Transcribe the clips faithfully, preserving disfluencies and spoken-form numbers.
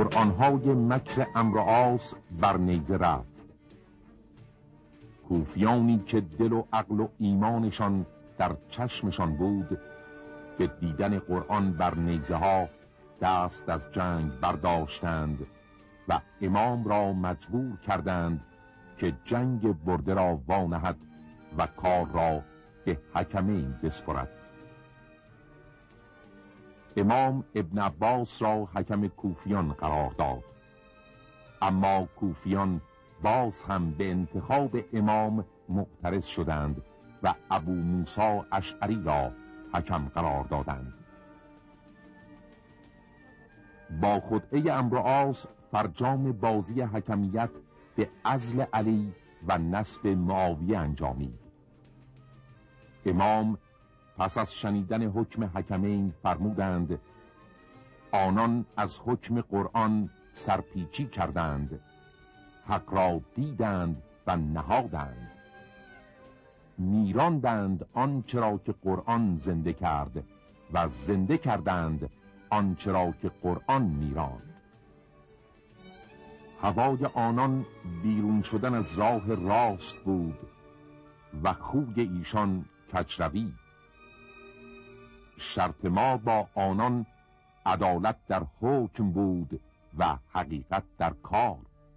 قرآن‌های مکر عمرو و عاص بر نیزه رفت. کوفیانی که دل و عقل و ایمانشان در چشمشان بود، به دیدن قرآن بر نیزه ها دست از جنگ برداشتند و امام را مجبور کردند که جنگ برده را وانهد و کار را به حکمین بسپرد. امام ابن عباس را حکم کوفیان قرار داد، اما کوفیان باز هم به انتخاب امام معترض شدند و ابو موسی اشعری را حکم قرار دادند. با خدعه عمرو و عاص فرجام بازی حکمیت به عزل علی و نصب معاویه انجامید. امام پس از شنیدن حکم حکمین فرمودند آنان از حکم قرآن سرپیچی کردند، حق را دیدند و نهادند، میراندند آنچه را که قرآن زنده کرد و زنده کردند آنچه را که قرآن میراند. هوای آنان بیرون شدن از راه راست بود و خوی ایشان کجروی. شرط ما با آنان عدالت در حکم بود و حقیقت در کار.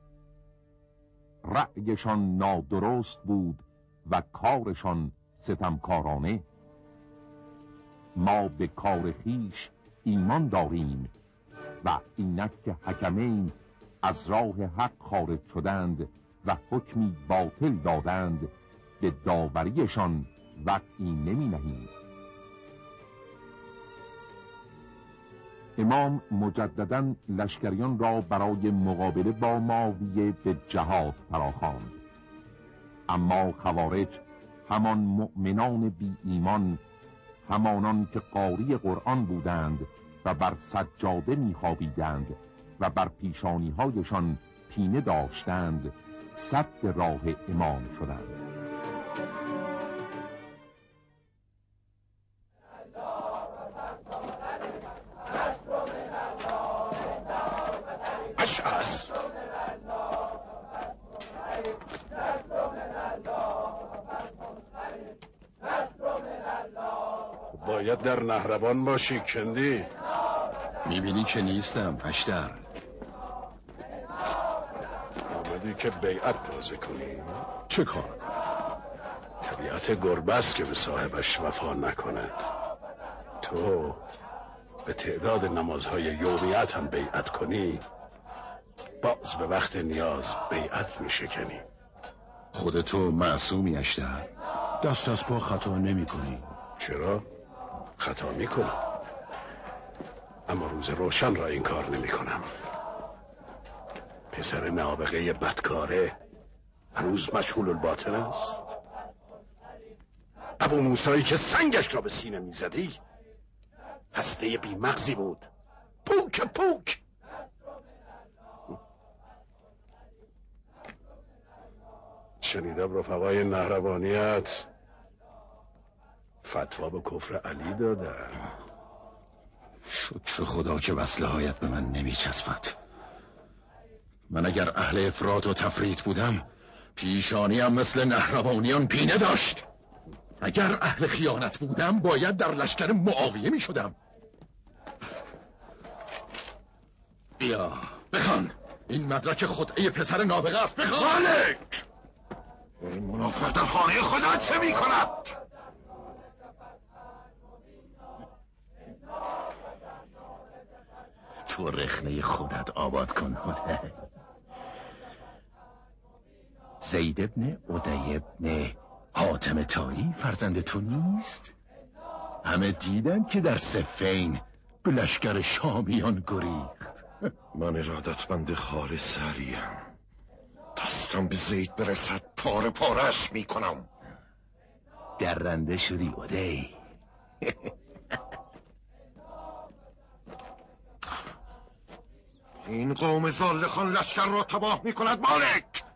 رأیشان نادرست بود و کارشان ستمکارانه. ما به کار خویش ایمان داریم و اینک که حکمین از راه حق خارج شدند و حکمی باطل دادند، به داوریشان وقعی نمی نهیم. امام مجدداً لشکریان را برای مقابله با معاویه به جهاد فراخواند، اما خوارج، همان مؤمنان بی ایمان، همانان که قاری قرآن بودند و بر سجاده می‌خوابیدند و بر پیشانی‌هایشان پینه داشتند، سد راه امام شدند. اشعث باید در نهربان باشی کندی. میبینی که نیستم اشتر. آمدی که بیعت بازی کنی؟ چه کار؟ طبیعت گربه است که به صاحبش وفا نکند. تو به تعداد نمازهای یومیت هم بیعت کنی، باز به وقت نیاز بیعت میشکنی. خودتو معصومی اشتر، دست از پا خطا نمی کنی. چرا؟ خطا میکنم، اما روز روشن را این کار نمی کنم. پسر نابغه بدکاره هنوز مشغول الباطن است. ابو موسایی که سنگش را به سینه میزدی هسته بی مغزی بود، پوک پوک. شنیدم رفقای نهربانیت فتوا به کفر علی دادن. شکر خدا که وصله هایت به من نمی چسبد. من اگر اهل افراط و تفریط بودم، پیشانیم مثل نهربانیان پینه داشت. اگر اهل خیانت بودم، باید در لشکر معاویه می شدم. بیا بخوان، این مدرک خدعه پسر نابغه است. بخوان. مالک، این منافق در خانه خدا چه می کند؟ تو رخنه خودت آباد کن. زید ابن عدی ابن حاتم طایی فرزند تو نیست؟ همه دیدند که در صفین به لشکر شامیان گریخت. من ارادتمند خار سریم، دستم به زید برسد پاره پارش میکنم. درنده شدی عدی. این قوم زالخان لشکر را تباه میکند مالک.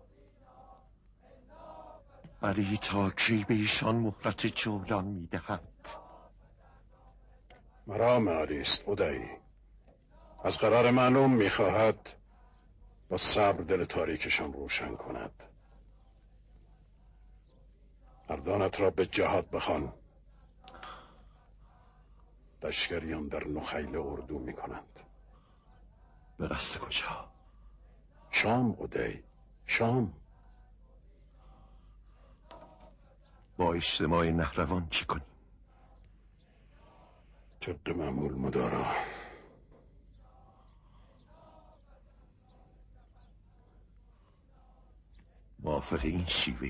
ولی تا کی به ایشان مهلت جولان میدهد؟ مرام علی است عدی، از قرار معلوم میخواهد با صبر دل تاریکشان روشن کند. مردانت را به جهاد بخوان. لشکریان در نخیل اردو میکنند. به قصد کجا؟ شام قدی، شام. با اجتماع نهروان چی کنیم؟ طبق معمول مدارا. موافق این شیوهی؟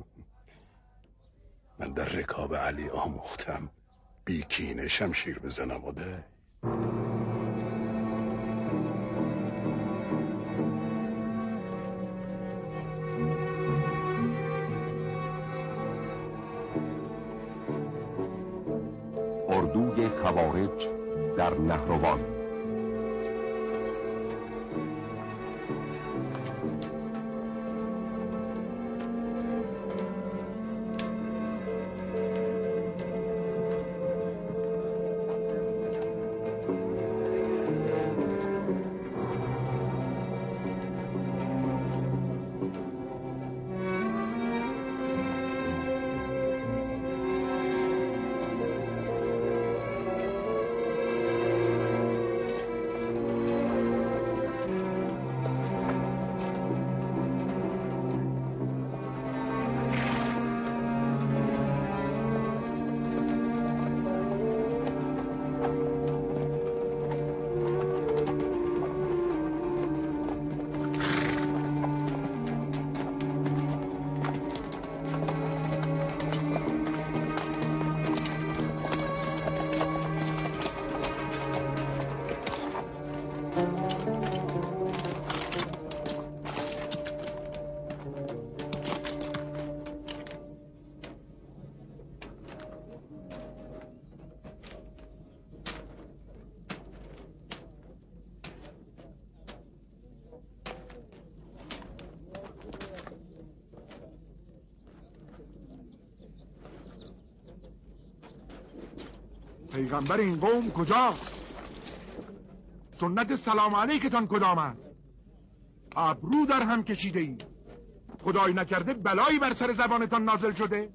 من در رکاب علی آموختم بی کینه شمشیر بزنم قدی. اردوی خوارج در نهروان. پیغمبر این قوم کجاست؟ سنت سلام علیکتان کدام است؟ ابرو در هم کشیده ای. خدای نکرده بلایی بر سر زبانتان نازل شده؟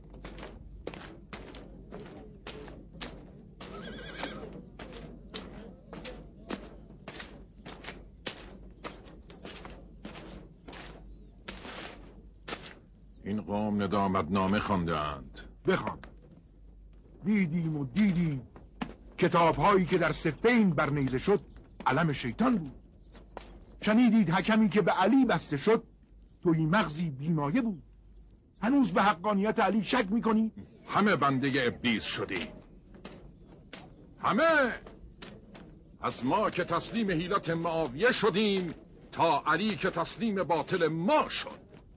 این قوم ندامتنامه خوانده‌اند. بخوان. دیدیم و دیدیم کتاب هایی که در صفین برنیزه شد علم شیطان بود. شنیدید حکمی که به علی بسته شد توی مغزی بیمایه بود. هنوز به حقانیت علی شک میکنی؟ همه بنده ابلیس شدیم. همه از ما که تسلیم حیلت معاویه شدیم تا علی که تسلیم باطل ما شد.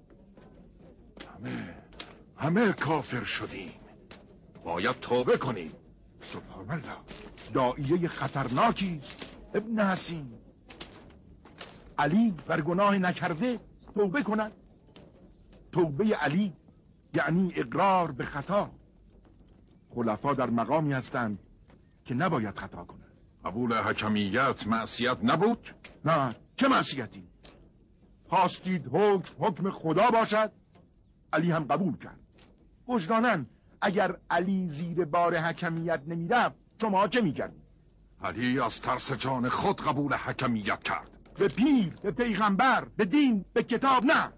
همه همه کافر شدیم. باید توبه کنیم. سبحان الله. داعیه خطرناکی ابن حسین. علی بر گناه نکرده توبه کند. توبه علی یعنی اقرار به خطا. خلفا در مقامی هستند که نباید خطا کنند. قبول حکمیت معصیت نبود؟ نه، چه معصیتی؟ خواستید حکم حکم خدا باشد، علی هم قبول کرد. وجداناً اگر علی زیر بار حکمیت نمیرفت شما چه میکردید؟ علی از ترس جان خود قبول حکمیت کرد. به پیر، به پیغمبر، به دین، به کتاب نه.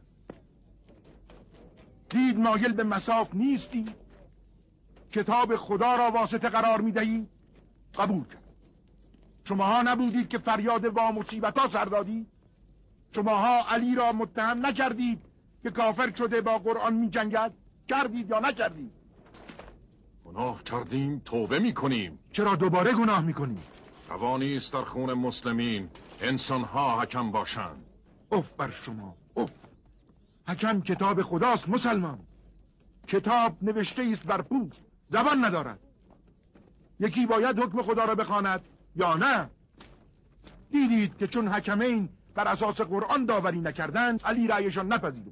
دید مایل به مصاف نیستی، کتاب خدا را واسطه قرار میدهی، قبول کرد. شماها نبودید که فریاد وا مصیبت ها سر دادید؟ شماها علی را متهم نکردید که کافر شده با قرآن می جنگد؟ کردید یا نکردید؟ گناه کردیم، توبه می کنیم. چرا دوباره گناه می کنیم؟ روانی است در خون مسلمین انسانها حکم باشند. اف بر شما، اف. حکم کتاب خداست مسلمان. کتاب نوشته است بر پوست، زبان ندارد. یکی باید حکم خدا را بخواند یا نه؟ دیدید که چون حکمین بر اساس قرآن داوری نکردند علی رأیشان نپذیرفت.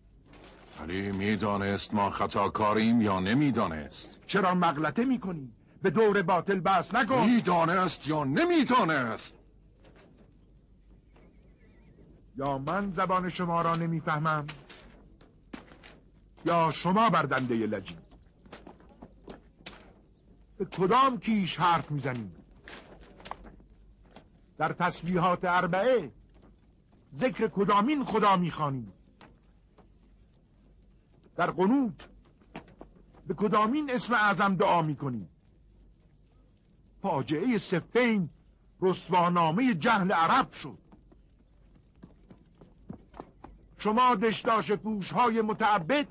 علی میدانست ما خطاکاریم یا نمیدانست؟ چرا مغلطه میکنی؟ به دور باطل بحث نکن. میدانست یا نمیدانست؟ یا من زبان شما را نمیفهمم یا شما بردنده لجی. به کدام کیش حرف میزنید؟ در تسبیحات اربعه ذکر کدامین خدا میخوانید؟ در قنوت به کدامین اسم اعظم دعا میکنید؟ فاجعه سفین رسوانامه جهل عرب شد. شما دشداش پوشهای متعبد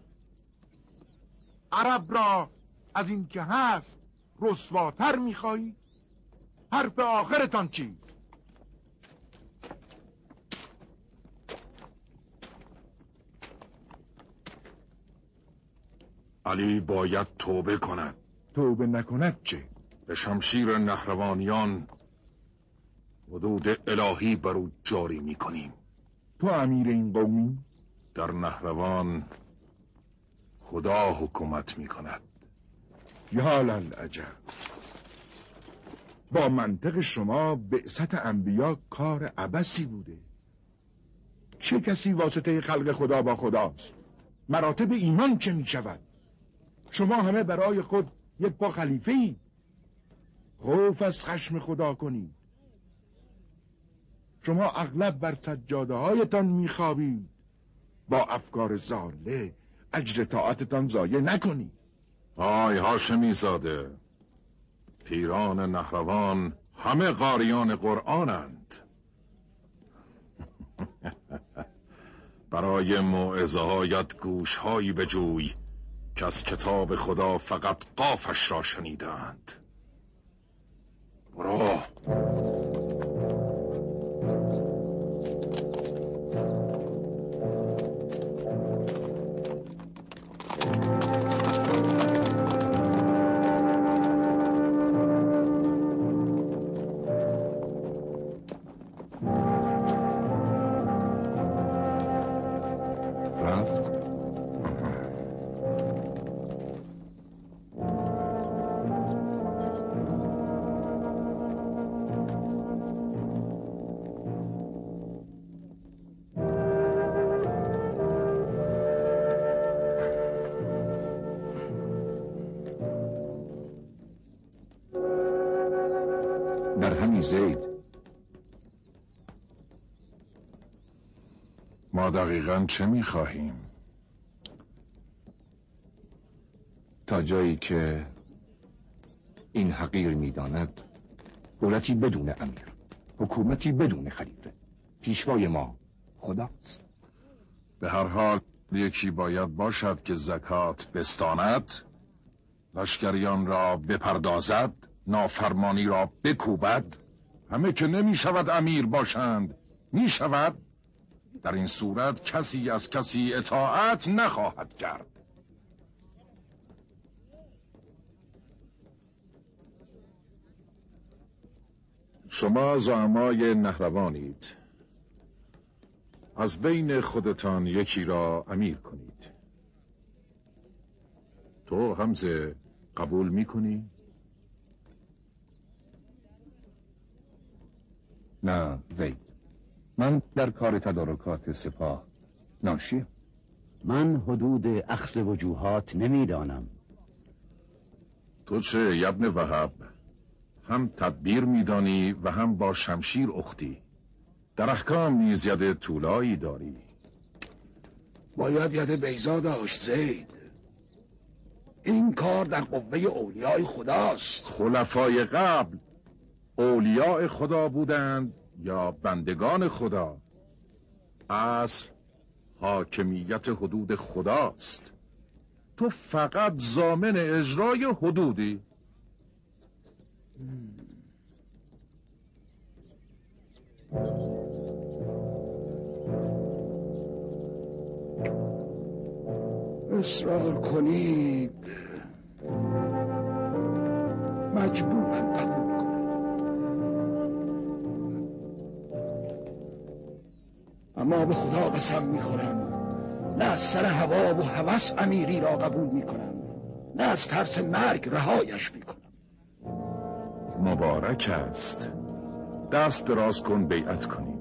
عرب را از این که هست رسواتر میخواهید؟ حرف آخرتان چی؟ علی باید توبه کند. توبه نکند چه؟ به شمشیر نهروانیان حدود الهی بر او جاری میکنیم. تو امیر این قومی؟ در نهروان خدا حکومت میکند. یا للعجب، با منطق شما بعثت انبیا کار عبثی بوده. چه کسی واسطه خلق خدا با خداست؟ مراتب ایمان چه میشود؟ شما همه برای خود یک پا خلیفه ای. خوف از خشم خدا کنید. شما اغلب بر سجاده هایتان میخوابید. با افکار ضاله اجر طاعتتان ضایع نکنید. آی هاشمی زاده، پیران نهروان همه قاریان قرآنند. برای موعظه هایت گوش هایی بجوی که از کتاب خدا فقط قافش را شنیدند. برو. در همین زید ما دقیقاً چه میخواهیم؟ تا جایی که این حقیر میداند دولتی بدون امیر، حکومتی بدون خلیفه، پیشوای ما خداست. به هر حال یکی باید باشد که زکات بستاند، لشکریان را بپردازد، نافرمانی را بکوبد. همه که نمی شود امیر باشند. می شود؟ در این صورت کسی از کسی اطاعت نخواهد کرد. شما زعمای نهروانید. از بین خودتان یکی را امیر کنید. تو حمزه قبول میکنی؟ نه زید، من در کار تدارکات سپاه ناشیم. من حدود اخذ وجوهات نمیدانم. تو چه ابن وهب؟ هم تدبیر میدانی و هم با شمشیر اختی. در احکام نیز ید طولایی داری. باید ید بیضا داشت زید. این کار در قوه اولیای خداست. خلفای قبل اولیاء خدا بودند یا بندگان خدا؟ اصل حاکمیت حدود خداست. تو فقط ضامن اجرای حدودی. اصرار کنید مجبورم قبول کنم. اما به خدا قسم میخورم نه از سر هوا و هوس امیری را قبول میکنم، نه از ترس مرگ رهایش میکنم. مبارک است. دست دراز کن بیعت کنیم.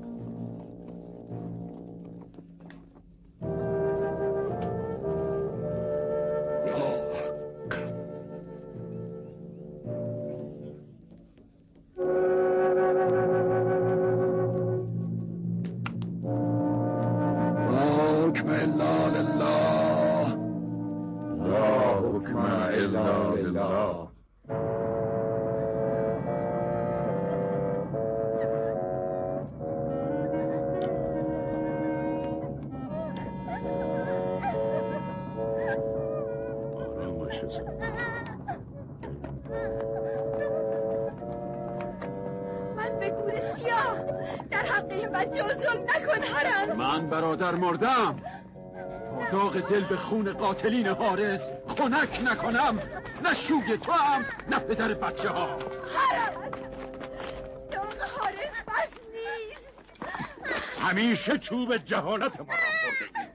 من به گور سیاه در حق این بچه ظلم نکن حرس. من برادر مردم، داغ دل به خون قاتلین حارس خنک نکنم. نه شوی تو هم نه پدر بچه ها. حرس داغ حارس بس نیست. همیشه چوب جهالت ما را خورده.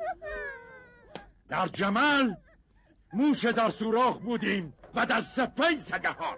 در جمل موش در سوراخ بودیم و در صفه سگهان.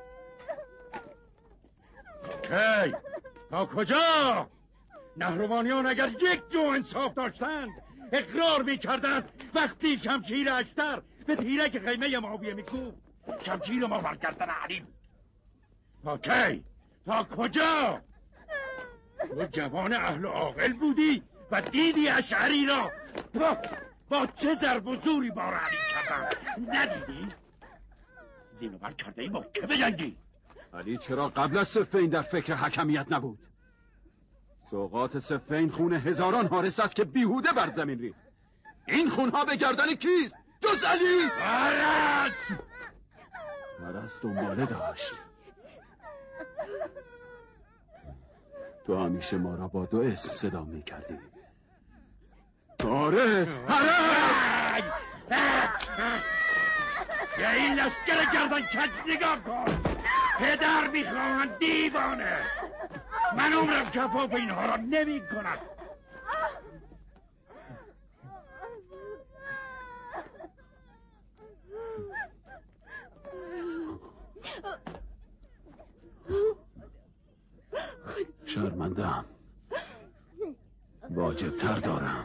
کی؟ تا کجا؟ نهروانیان اگر یک جو انصاف داشتند اقرار میکردند وقتی شمشیر اشتر به تیرک خیمه معاویه میکوب شمشیر ما بر گردن علی. تا کی؟ تا کجا؟ تو جوان اهل و عاقل بودی و دیدی اشعری را با, با چه ضرب و زوری بار علی کردن. ندیدی؟ زینو بر کرده ای با که بجنگی؟ علی چرا قبل از صفین در فکر حکمیت نبود؟ سوقات صفین خون هزاران حارس است که بیهوده بر زمین ریخت. این خونها به گردن کیست جز علی؟ عرس عرس دنباله داشت. تو همیشه ما را با دو اسم صدا می کردی. حارس! حارس! به این لشکر گردن کج نگاه کن. پدر میخواهند دیوانه. من عمرم کفاف اینها را نمی کنم. شرمندم. واجب تر دارم.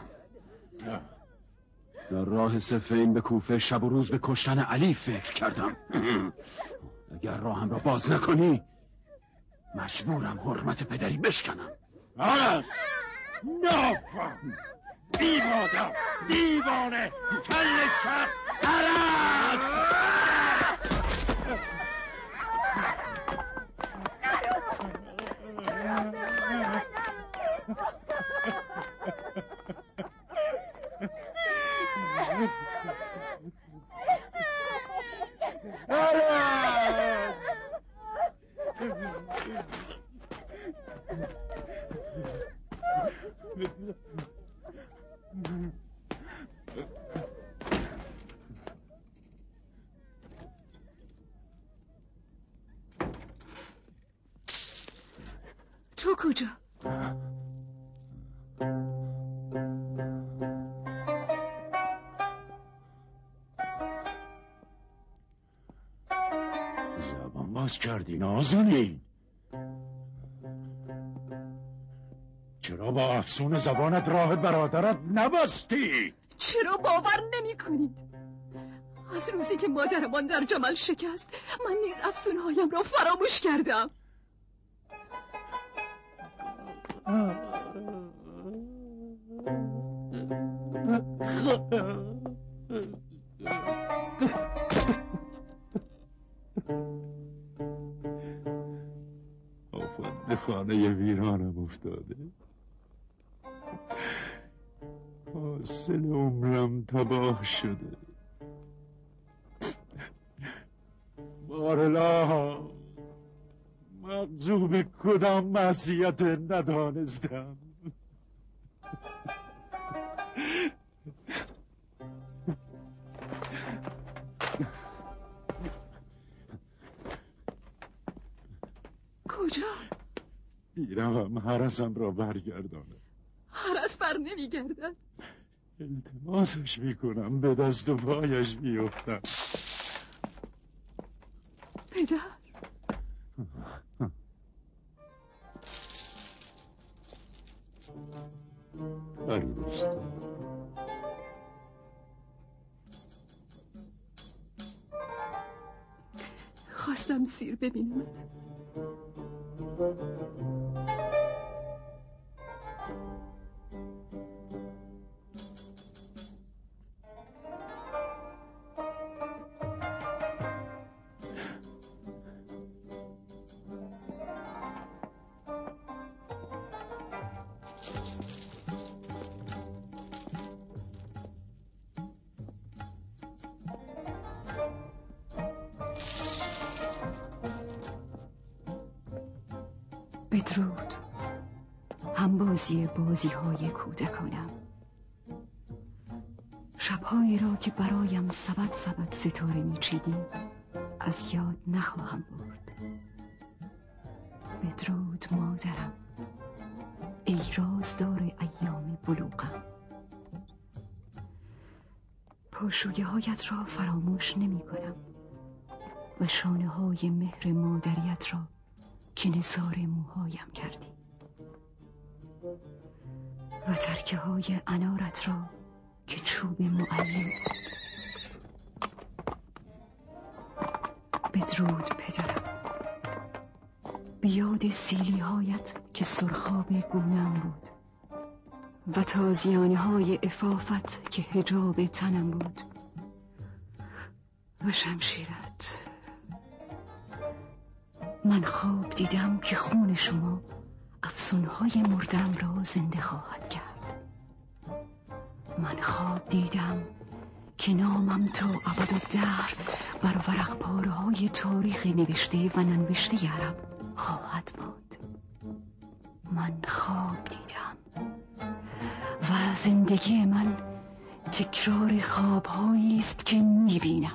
در راه صفین به کوفه شب و روز به کشتن علی فکر کردم. اگر راهم را باز نکنی مجبورم حرمت پدری بشکنم. عرس! نافم! بیمادم! دیوانه! کل شب! عرس! تو کجا؟ زبان باز کردی نازنین. چرا با افسون زبانت راه برادرت نبستی؟ چرا باور نمی کنید؟ از روزی که مادرمان در جمل شکست من نیز افسونهایم را فراموش کردم. آفت به خانه ویرانم افتاده. حاصل عمرم تباه شده. بارلا مغضوب کدام معصیت ندانستم. کجا؟ میروم حرسم را برگردانم. حرس بر نمیگردد. التماسش میکنم به دست و پایش میافتم. پدر کاری داشتم. خواستم سیر ببینمت. بدرود. همبازی بازی های کودکانم. شبهایی را که برایم سبد سبد ستاره میچیدی از یاد نخواهم برد. بدرود مادرم، ای رازدار ایام بلوغم. پاشویه هایت را فراموش نمی کنم و شانه های مهر مادریت را که نثار موهایم کردی و ترکه های انارت را که چوب معلم. بدرود پدرم، بیاد سیلی هایت که سرخاب گونم بود و تازیانه های عفافت که حجاب تنم بود و شمشیرت. من خواب دیدم که خون شما افسونهای مردم را زنده خواهد کرد. من خواب دیدم که نامم تا ابدالدهر بر ورق پاره های تاریخ نوشته و ننوشته عرب خواهد ماند. من خواب دیدم و زندگی من تکرار خوابهایی است که میبینم.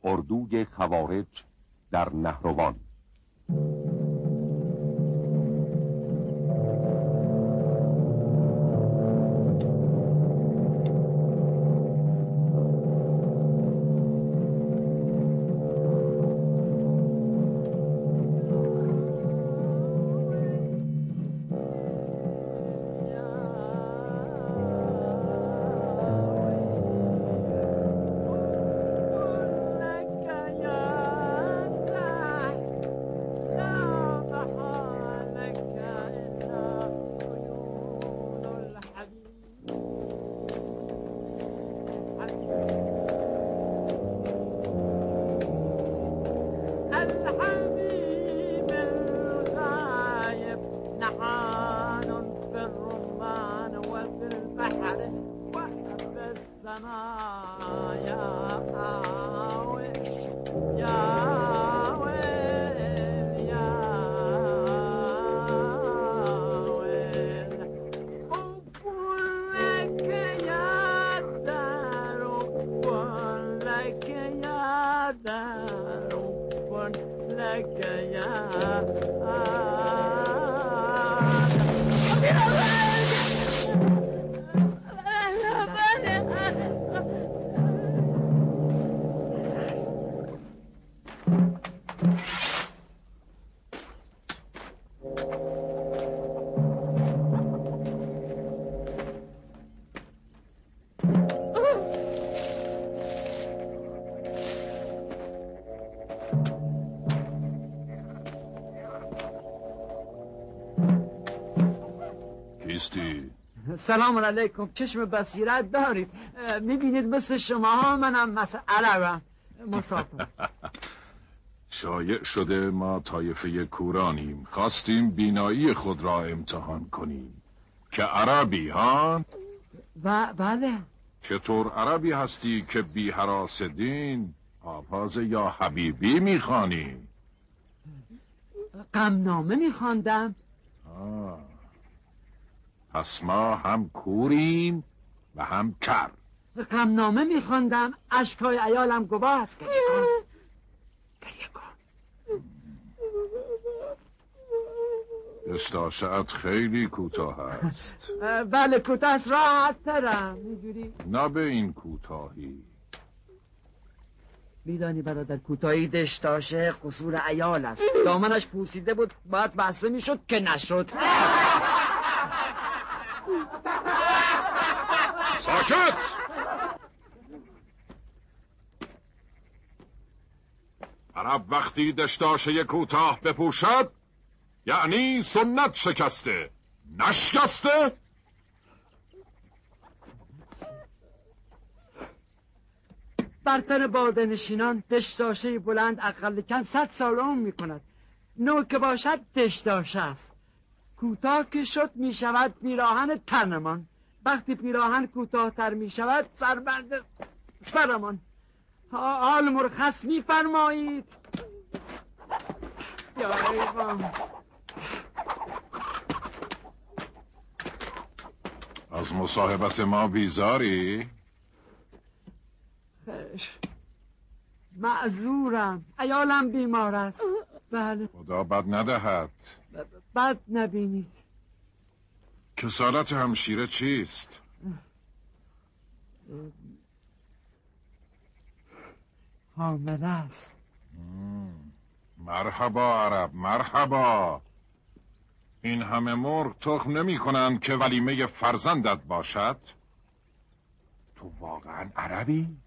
اردوی خوارج در نهروان. سلام علیکم. چشم بصیرت دارید. میبینید مثل شما ها منم مثل عربم مسافر. شایع شده ما طایفه کورانیم، خواستیم بینایی خود را امتحان کنیم. که عربی ها؟ و بله. چطور عربی هستی که بی هراس دین آواز یا حبیبی میخوانی؟ غمنامه میخواندم. آه. پس ما هم کوریم و هم کر. غمنامه میخواندم، اشکای عیالم گواه است. گریه کن گریه کن. دستاشت خیلی کوتاه است. بله کوتاه است، راحت ترم میجوری. نه به این کوتاهی. میدانی برادر کوتاهی دشتاشه قصور عیال است. دامنش پوسیده بود، باید بسته میشد که نشد. ساکت! عرب وقتی دشتاشه کوتاه بپوشد یعنی سنت شکسته، نشکسته؟ برتر باده نشینان دشتاشه بلند اقل کم صد سال عمر می کند. نو که باشد دشتاشه است. کوتاه که شد می شود پیراهن تنمان. وقتی پیراهن کوتاه‌تر می شود سربند سرمان. حال مرخص می فرمایید. یا ایوان. از مصاحبت ما بیزاری؟ خیر، معذورم، عیالم بیمار است. بله. خدا بد ندهد. بد نبینید. کسالت همشیره چیست؟ حامله است. مرحبا عرب، مرحبا. این همه مرغ تخم نمی کنند که ولیمه فرزندت باشد؟ تو واقعا عربی؟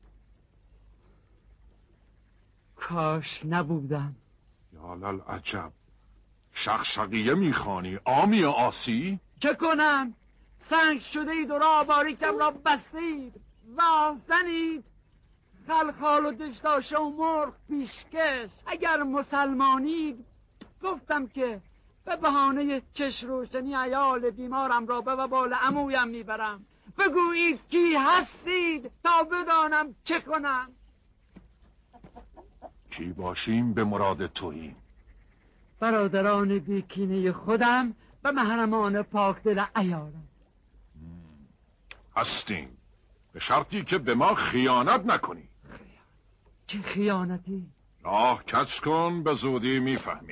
کاش نبودم. یا للعجب. شقشقیه میخوانی؟ آمی آسی؟ چه کنم؟ سنگ شده اید و راه باریکم را بسته اید. راه زنید. خلخال و دشتاشه و مرغ پیشکش. اگر مسلمانید گفتم که به بهانه چش روشنی عیال بیمارم را به وبال عمویم میبرم. بگویید کی هستید تا بدانم چه کنم. کی باشیم به مراد توییم؟ برادران بیکینه خودم و محرمان پاکدل عیالم. هستیم به شرطی که به ما خیانت نکنی. چه خیانتی. راه کج کن، به زودی میفهمی.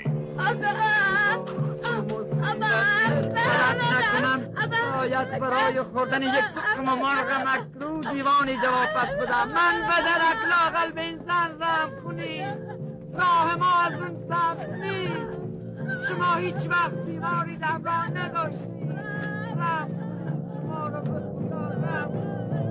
نکنم باید برای خوردن یک تخم مرغ مکرو دیوانی جواب پس بدم. من به درک لاغل به این زن رحم کنید. راه ما از اون سبز نیست. شما هیچ وقت بیماری در راه نداشتید. رحم کنید، شما رو به خدا رحم کنید.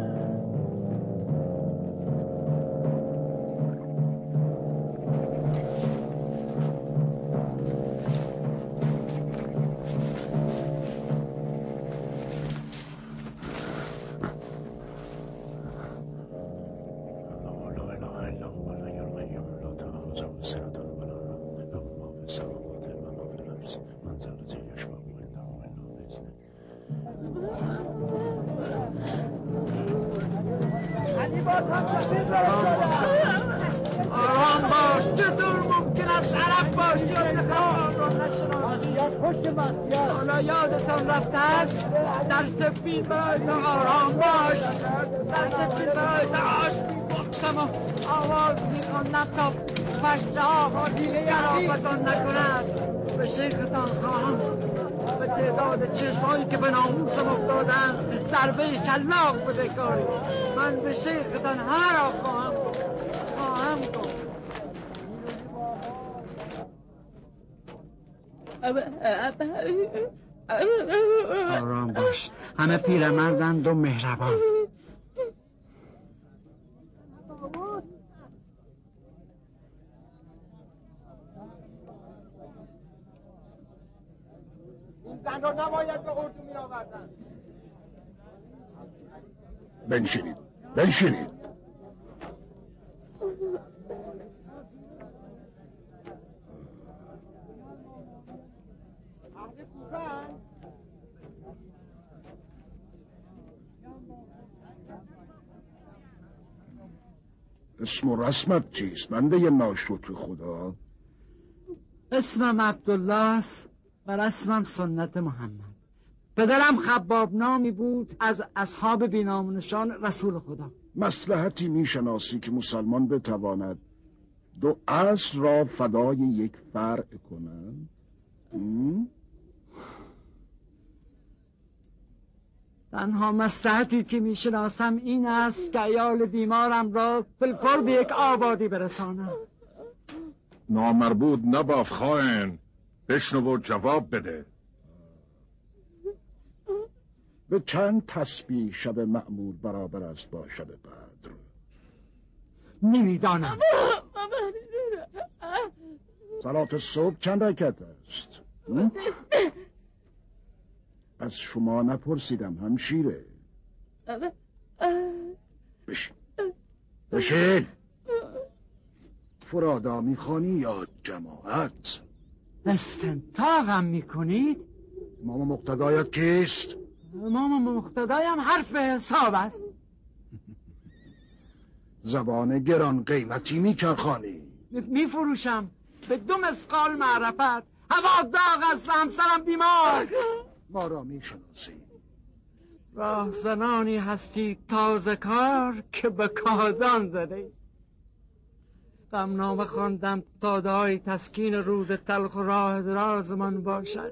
آرام باش. چطور ممکن است عرب باشی و نخواه را نشناسی؟ حالا یادتان رفته است در سفید برای تو آرام باش. در سفید برای تو آش می‌پختم و آواز می‌خواندم تا پشت آقا دیگه عرافتان نکند. به شیختان خواهم به تعداد چشمایی که به ناموسم افتادن ضربه شلاق بده کاری. من به شیختان همه را خواهم خواهم کن. آرام باش. همه پیرمردند و مهربان. این زن را نباید به اردو می آوردن. بنشینید بنشینید. اسم و رسمت چیست بنده ناشکر خدا؟ اسمم عبدالله است و رسمم سنت محمد. پدرم خباب نامی بود از اصحاب بینامونشان رسول خدا. مصلحتی میشناسی که مسلمان بتواند دو اصل را فدای یک فرع کنند؟ تنها مصلحتی که میشناسم این است که عیال بیمارم را فلفور به یک آبادی برسانم. نامربود نباف خائن. بشنو و جواب بده. به چند تسبیح شب معمول برابر است با شب قدر؟ نمیدانم. صلات صبح چند رکعت است؟ از شما نپرسیدم همشیره. بشین بشین. فرادا میخوانی یا جماعت؟ استنطاقم میکنید؟ امام مقتدایت کیست؟ امام مقتدایم حرف حساب است. زبان گران قیمتی میچرخانی. میفروشم به دو مسقال معرفت. هوا داغ است و همسرم بیمار. ما را میشناسی. راهزنانی هستی تازه کار که به کادان زده. غمنامه خواندم تا دعای تسکین رود تلخ و راه درازمان باشد.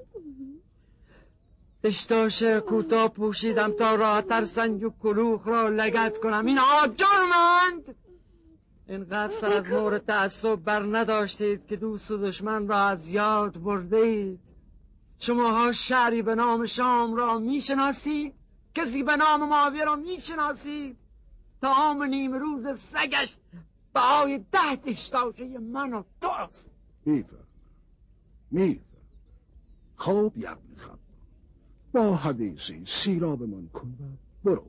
دشتاش کوتاه پوشیدم تا راحتر سنج و کلوخ را لگد کنم. این آجرمند اینقدر سر از مور تعصب بر نداشتید که دوست و دشمن را از یاد بردید. شماها شهری به نام شام را میشناسید؟ کسی به نام معاویه را میشناسید؟ طعام نیم روز سگش بهای ده دشتاشه من و توست. میفهم میفهم. خوب یبن خب با حدیثی سیرابمان کن و برو.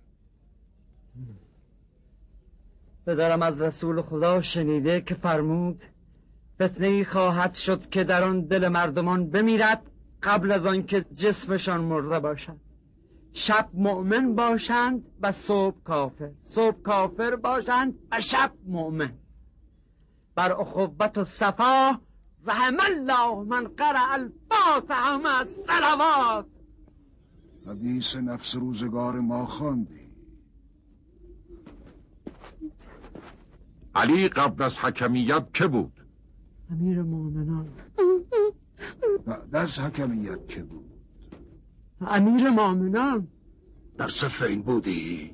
پدرم از رسول خدا شنیده که فرمود فتنه‌ای خواهد شد که در آن دل مردمان بمیرد قبل از آن که جسمشان مرده باشد. شب مؤمن باشند و صبح کافر، صبح کافر باشند و شب مؤمن. بر اخوت و صفا رحم الله من قرأ الفاتحه مع الصلوات. حدیث نفس روزگار ما خواندی. علی قبل از حکمیت که بود؟ امیر مومنان. بعد از حکمیت که بود؟ امیر مومنان. در صفین بودی؟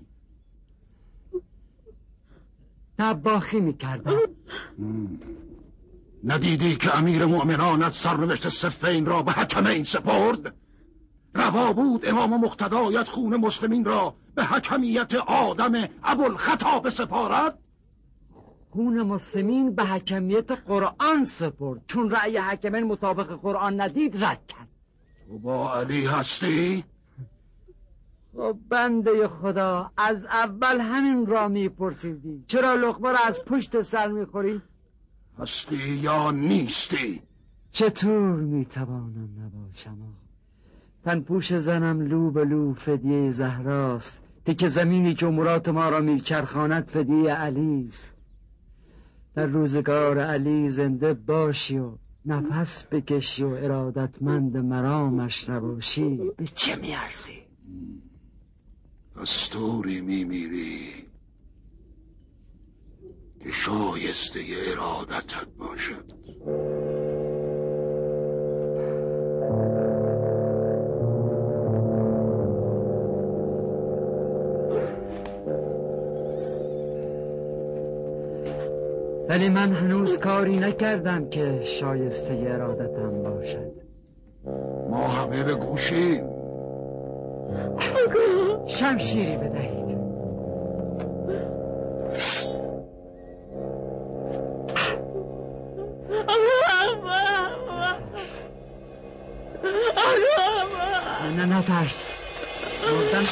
طباخی میکردم. ندیدی که امیر مؤمنانت سرنوشت صفین را به حکمین سپرد؟ روا بود امام مقتدایت خون مسلمین را به حکمیت آدم ابوالخطاب سپارد؟ خون مسلمین به حکمیت قرآن سپرد، چون رأی حکمین مطابق قرآن ندید رد کرد. تو با علی هستی؟ خب بنده خدا، از اول همین را میپرسیدی، چرا لقمه را از پشت سر میخوری؟ هستی یا نیستی؟ چطور میتوانم نباشم؟ تنپوش زنم لو به لو فدیه زهراست، تک زمینی که امورات ما را میچرخاند فدیه علی است. در روزگار علی زنده باشی و نفس بکشی و ارادتمند مرامش نباشی، به چه میارزی؟ دستوری میمیری که شایسته ارادتت باشد. ولی من هنوز کاری نکردم که شایسته ارادتم باشد. ما همه به گوشیم. شمشیری بدهید. نه نه ترس مردن.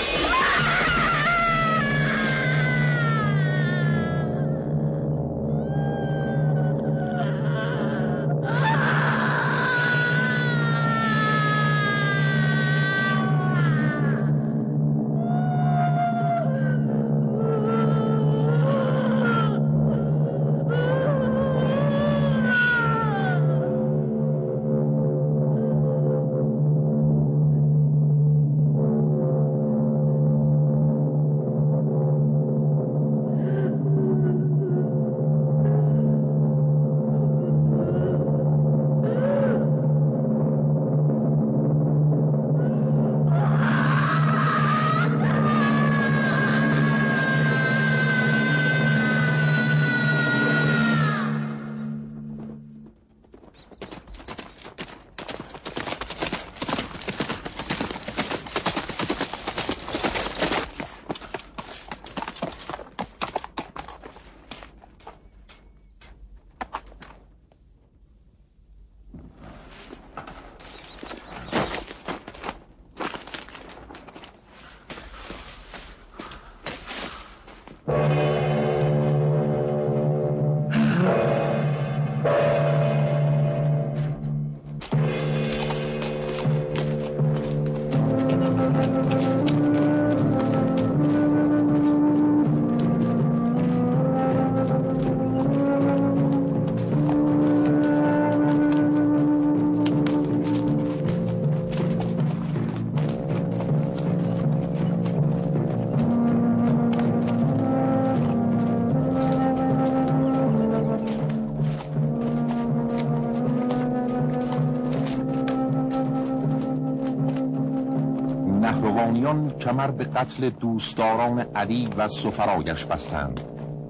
کمر به قتل دوستداران علی و سفرایش بستند.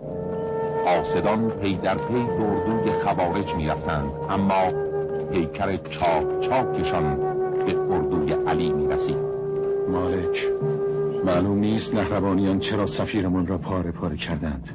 حاسدان پی در پی به اردوی خوارج می رفتند، اما پیکر چاک چاکشان به اردوی علی می رسید. مالک، معلوم نیست نهروانیان چرا سفیرمان را پاره پاره کردند.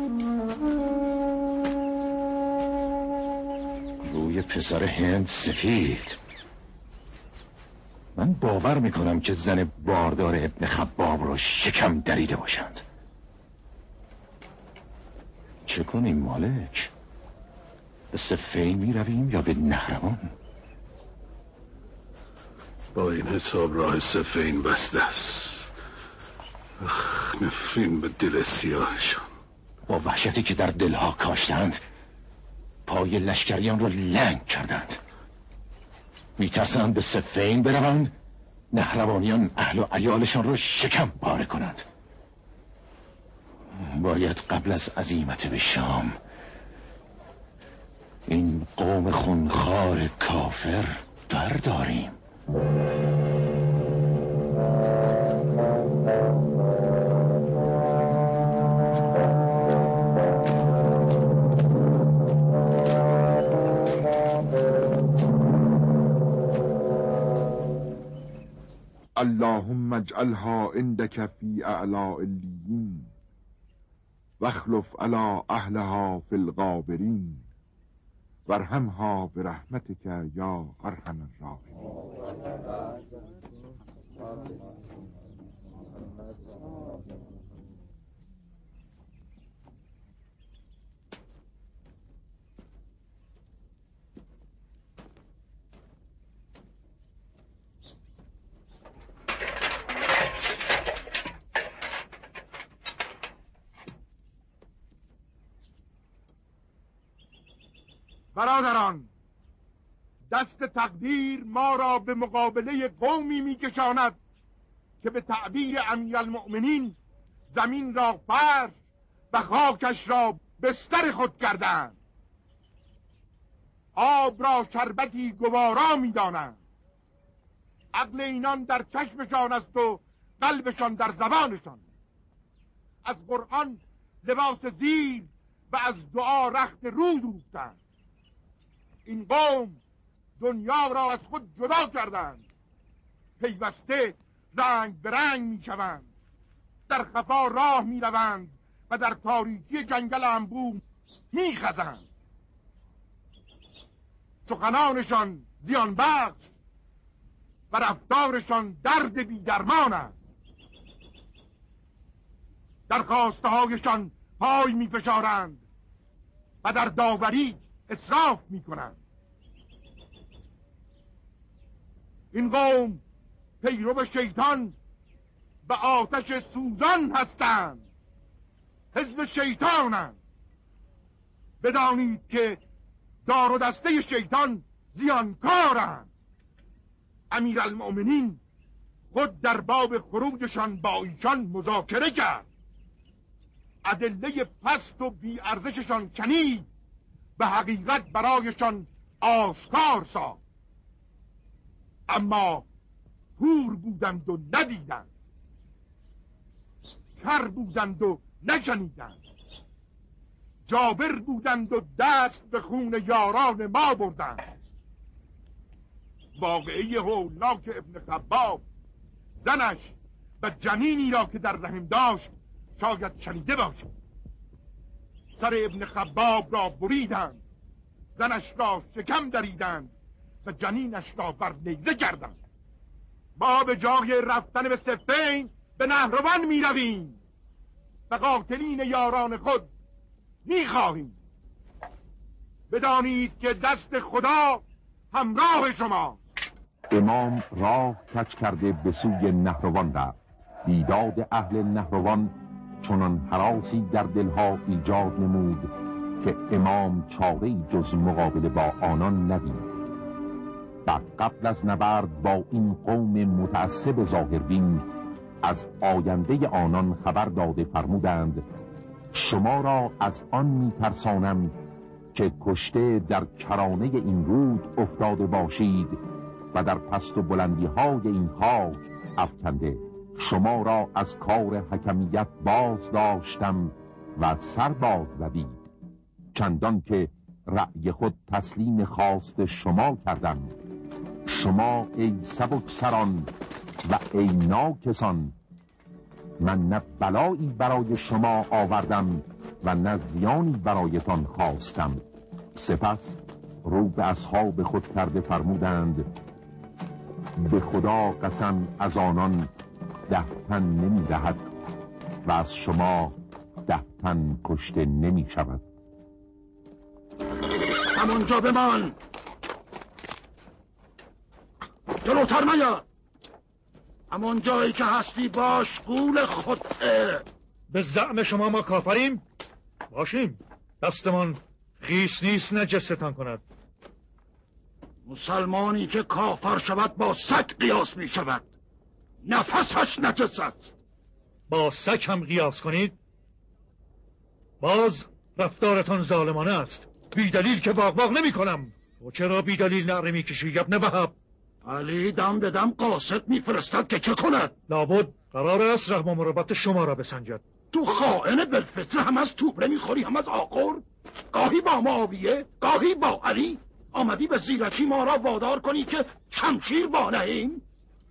روی پسر هند سفید. من باور میکنم که زن باردار ابن خباب رو شکم دریده باشند. چه کنیم مالک؟ به صفین میرویم یا به نهروان؟ با این حساب راه صفین بسته است. اخ، نفرین به دل سیاهشان. با وحشتی که در دلها کاشتند پای لشکریان رو لنگ کردند. میترسند به صفین بروند، نهروانیان اهل و عیالشان رو شکم پاره کنند. باید قبل از عزیمت به شام این قوم خونخوار کافر برداریم. اللهم اجعلها عندك في اعلی علیین واخلف علی اهلها فی الغابرین وارحمها برحمتك یا ارحم الراحمین. برادران، دست تقدیر ما را به مقابله قومی میکشاند که به تعبیر امیرالمؤمنین زمین را فرش و خاکش را بستر خود کردند. آب را شربتی گوارا میدانند. عقل اینان در چشمشان است و قلبشان در زبانشان. از قرآن لباس زیر و از دعا رخت رو دوختند. این قوم دنیا را از خود جدا کردند. پیوسته رنگ به رنگ می شوند. در خفا راه می روند و در تاریکی جنگل انبوه می خزند. سخنانشان زیان بخش و رفتارشان درد بی درمان است. در خواسته هایشان پای می فشارند و در داوری اسراف می کنند. این قوم پیرو شیطان و آتش سوزان هستند. حزب شیطانند. بدانید که دار و دسته شیطان زیانکارند. امیرالمؤمنین خود در باب خروجشان با ایشان مذاکره کرد. ادله پست و بی ارزششان چنید به حقیقت برایشان آشکار ساخت. اما کور بودند و ندیدند، کر بودند و نشنیدند، جابر بودند و دست به خون یاران ما بردند. واقعه هولناک ابن خباب، زنش و جنینی را که در رحم داشت شاید شنیده باشد. سر ابن خباب را بریدند، زنش را شکم دریدند و جنینش را بر نیزه کردند. ما به جای رفتن به صفین به نهروان می رویم و قاتلین یاران خود می خواهیم. بدانید که دست خدا همراه شما. امام راه کج کرده به سوی نهروان رفت. بیداد اهل نهروان چنان هراسی در دلها ایجاد نمود که امام چاره‌ای جز مقابله با آنان ندید. و قبل از نبرد با این قوم متعصب ظاهربین از آینده آنان خبر داده فرمودند شما را از آن می‌ترسانم که کشته در کرانه این رود افتاده باشید و در پست و بلندی های این خاک افکنده. شما را از کار حکمیت باز داشتم و سر باز زدید، چندان که رأی خود تسلیم خواست شما کردم. شما ای سبکسران و ای ناکسان، من نه بلایی برای شما آوردم و نه زیانی برایتان خواستم. سپس رو به اصحاب خود کرده فرمودند به خدا قسم از آنان ده تن نمی دهد و از شما ده تن کشته نمی شود. همونجا بمان، جلوتر نیا. همون جایی که هستی باش، گول خودته. به زعم شما ما کافریم؟ باشیم، دستمان خیس نیست نجستان کند. مسلمانی که کافر شود با سگ قیاس می شود، نفسش نجست. با سگ هم قیاس کنید؟ باز رفتارتان ظالمانه است. بی دلیل که باغ باغ نمی کنم. و چرا بی دلیل نعره می کشی ابن وهب؟ علی دم به دم قاصد می فرستد که چه کند؟ لابد قرار است رحم و مربت شما را بسنجد. تو خائن بالفطره، هم از توبره میخوری هم از آقر. گاهی با معاویه گاهی با علی آمدی به زیرکی ما را وادار کنی که شمشیر بانهیم.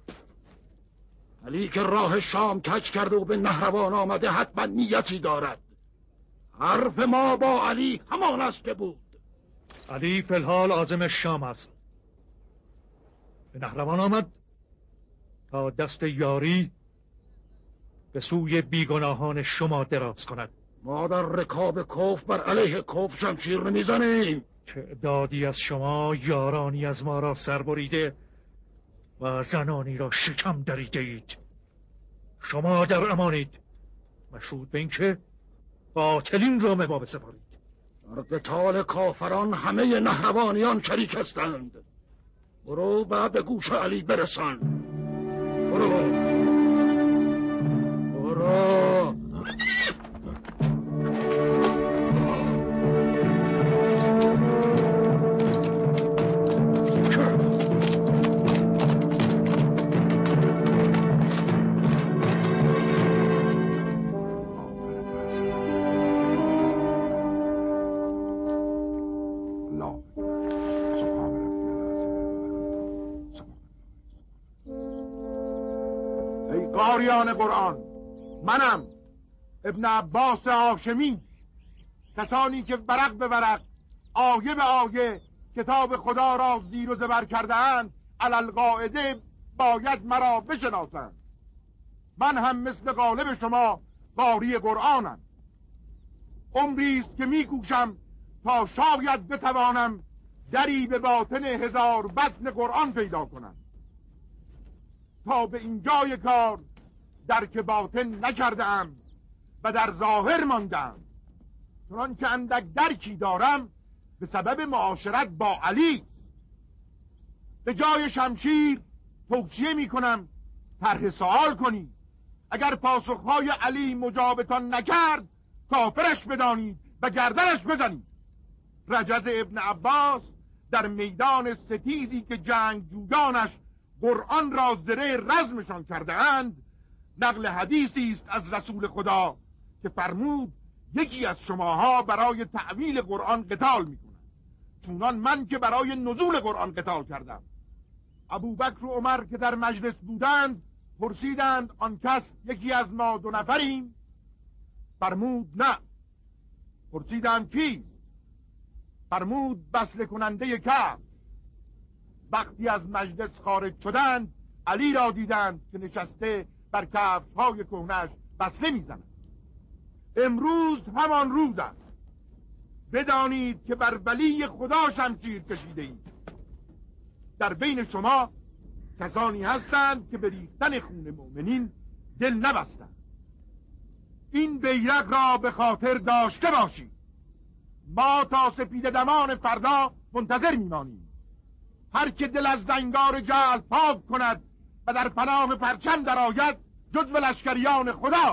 علی که راه شام کج کرده و به نهروان آمده حتما نیتی دارد. حرف ما با علی همان است که بود. علی فی الحال عازم شام است. به نهروان آمد تا دست یاری به سوی بیگناهان شما دراز کند. ما در رکاب کفر بر علیه کفر شمشیر نمیزنیم. تعدادی از شما یارانی از ما را سر بریده و زنانی را شکم دریده اید. شما در امانید، مشهود به این که قاتلین را مبا بسپارید. در قتال کافران همه نهروانیان شریک هستند. برو و به گوش علی برسان. برو برو. قاریان قرآن، منم ابن عباس هاشمی، کسانی که ورق به ورق آیه به آیه کتاب خدا را زیر و زبر کرده اند، علالقاعده باید مرا بشناسند. من هم مثل غالب شما قاری قرآنم. عمری است که میکوشم تا شاید بتوانم دری به باطن هزار بطن قرآن پیدا کنم. تا به اینجای کار درک باطن نکردم و در ظاهر ماندم، چنان که اندک درکی دارم به سبب معاشرت با علی. به جای شمشیر توصیه می کنم طرح سوال کنید. اگر پاسخهای علی مجابتان نکرد، کافرش بدانید و گردنش بزنید. رجز ابن عباس در میدان ستیزی که جنگ جویانش قرآن را زره رزمشان کرده اند، نقل حدیثی است از رسول خدا که فرمود یکی از شماها برای تعویل قرآن قتال میکنه، چونان من که برای نزول قرآن قتال کردم. ابوبکر و عمر که در مجلس بودند پرسیدند آن کس یکی از ما دو نفریم؟ فرمود نه. پرسیدند کی؟ فرمود بسله کننده کعب. وقتی از مجلس خارج شدند علی را دیدند که نشسته بر کفش‌های کهنه‌اش بسله میزند. امروز همان روز است. بدانید که بر ولی خدا شمشیر کشیده اید. در بین شما کسانی هستند که به ریختن خون مؤمنین دل نبستند. این بیرق را به خاطر داشته باشید. ما تا سپید دمان فردا منتظر میمانیم. هر که دل از زنگار جهل پاک کند و در پناه پرچم درآید، جزو لشکریان خدا.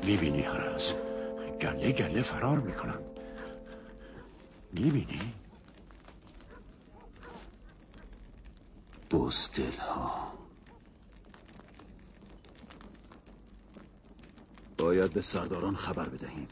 میبینی هرس گله گله فرار میکنن. میبینی؟ بزدل ها. باید به سرداران خبر بدهیم.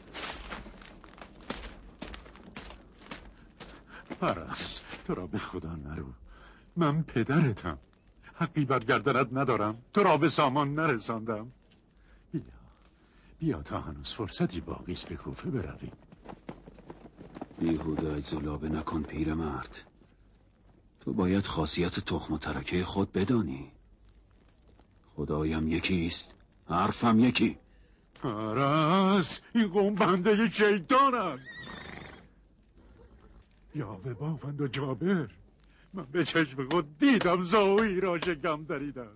هرس تو را به خدا نرو. من پدرتم. حقی بر گردنت ندارم. تو را به سامان نرساندم. بیا بیا تا هنوز فرصتی باقی است به کوفه برویم. بیهوده اجزلابه نکن پیرمرد. تو باید خاصیت تخم و ترکه خود بدانی. خدایم یکیست، حرفم یکی. هرس این قوم بنده شیطانند. یاوه بافند و جابر. من به چشم خود دیدم زاویی را شکم دریدن.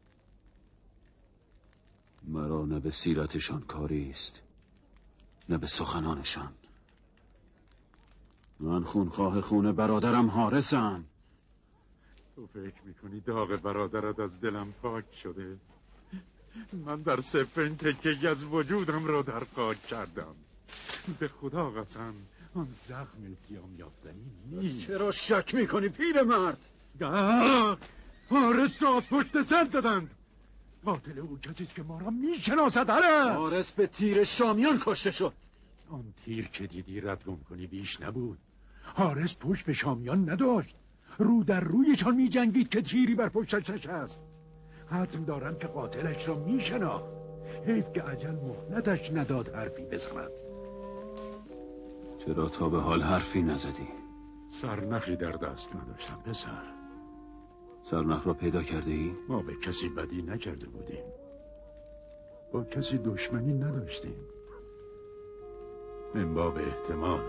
مرا نه به سیرتشان کاری است نه به سخنانشان. من خونخواه خون برادرم حارسم. تو فکر میکنی داغ برادرت از دلم پاک شده؟ من در صفین تکه‌ای از وجودم را در خاک کردم. به خدا قسم آن زخم التیام یافتنی نیست. چرا شک میکنی پیرمرد؟ حارس را از پشت سر زدند. قاتل او کسی است که ما را میشناسد. هرس حارس به تیر شامیان کشته شد. آن تیر که دیدی رد گم کنی بیش نبود. حارس پشت به شامیان نداشت. رو در رویشان می جنگید که تیری بر پشتش نشست. حتم دارند که قاتلش را می شناخت. حیف که اجل مهلتش نداد حرفی بزند. چرا تا به حال حرفی نزدی؟ سرنخی در دست نداشتم پسر. سرنخ را پیدا کرده ای؟ ما به کسی بدی نکرده بودیم. با کسی دشمنی نداشتیم. من باب احتمال.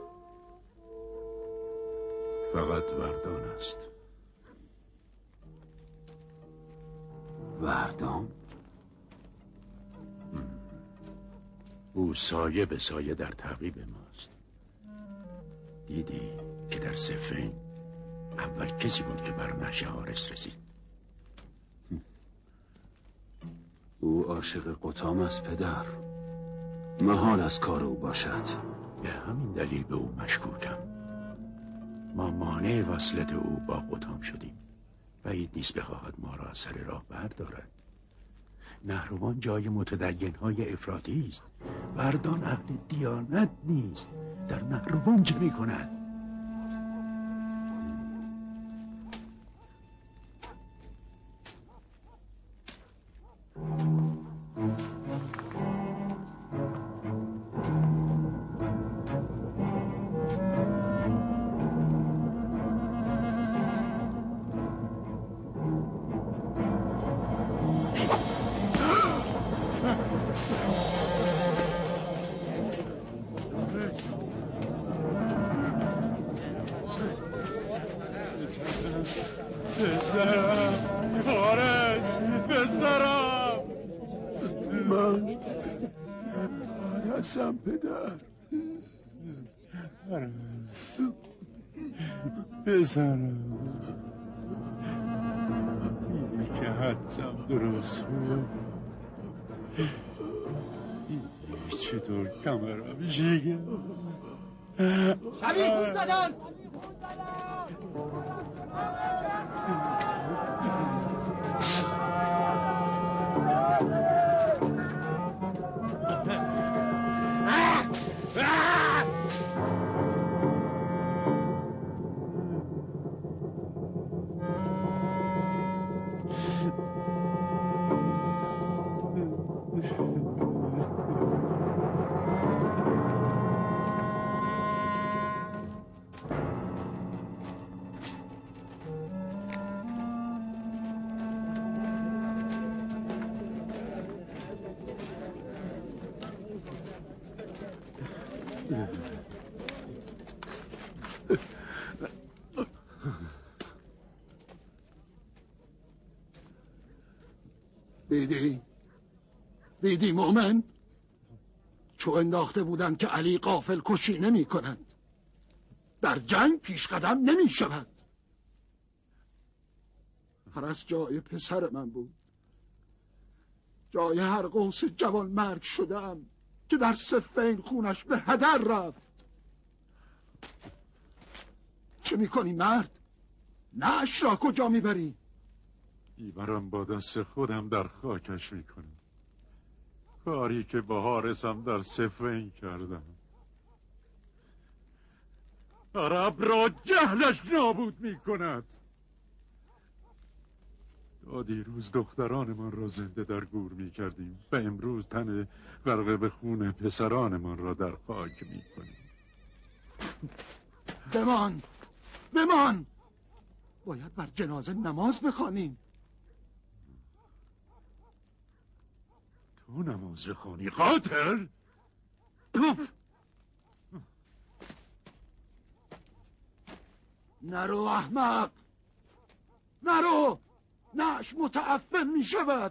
فقط وردان است. وردان؟ او سایه به سایه در تعقیب ماست. دیدی که در صفین اول کسی بود که بر نشه حارس رسید. او عاشق قطام است پدر. محال از کار او باشد. به همین دلیل به او مشکوکم. ما مانع وصلت او با قطام شدیم. بعید نیست بخواهد ما را از سر راه بردارد. نهروان جای متدین های افراطی است. وردان اهل دیانت نیست. در نهروان چه می کند؟ پسرم حارس پسرم من حارسم پدر حارس پسرم دیدی که حدسم درست بود دیدی چطور کمرم شکست شبیه خود زدن دیدی؟ دیدی مومن؟ چو انداخته بودند که علی غافل کشی نمی کنند در جنگ پیش قدم نمی شود. حرس جای پسر من بود جای هر قوس جوان مرگ شدم که در صفین خونش به هدر رفت. چه میکنی مرد؟ نعش را کجا میبری؟ میبرم با دست خودم در خاکش میکنم، کاری که با حارسم در صفین کردم. عرب را جهلش نابود میکند. تا دیروز دخترانمان را زنده در گور میکردیم و امروز تن غرق به خون پسرانمان را در خاک میکنیم. بمان بمان، باید بر جنازه نماز بخوانیم. تو نماز بخوانی قاتل؟ توف! نرو احمق، نرو، نعش متعفن می شود.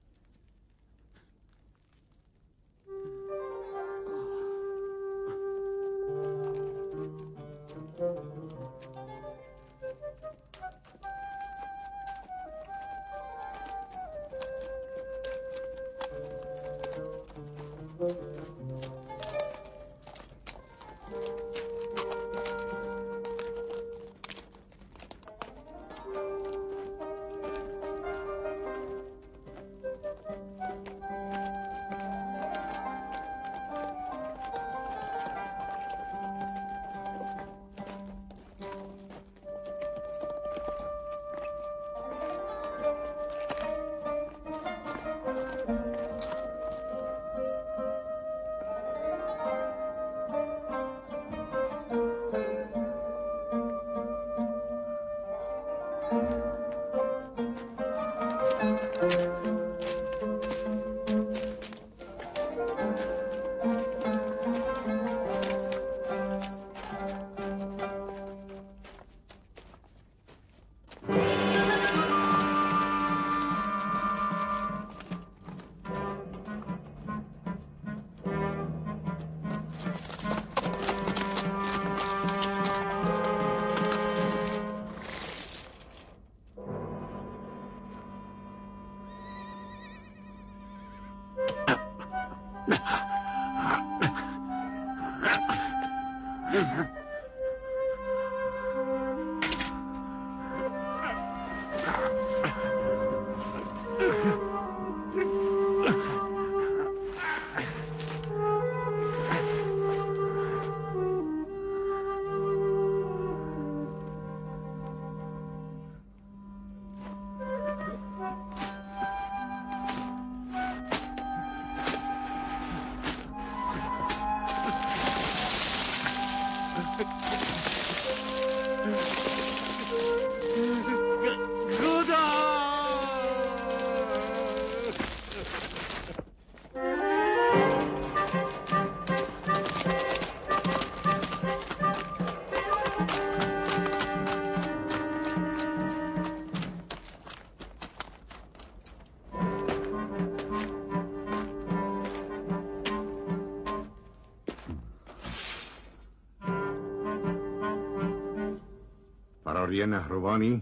فراری نهروانی؟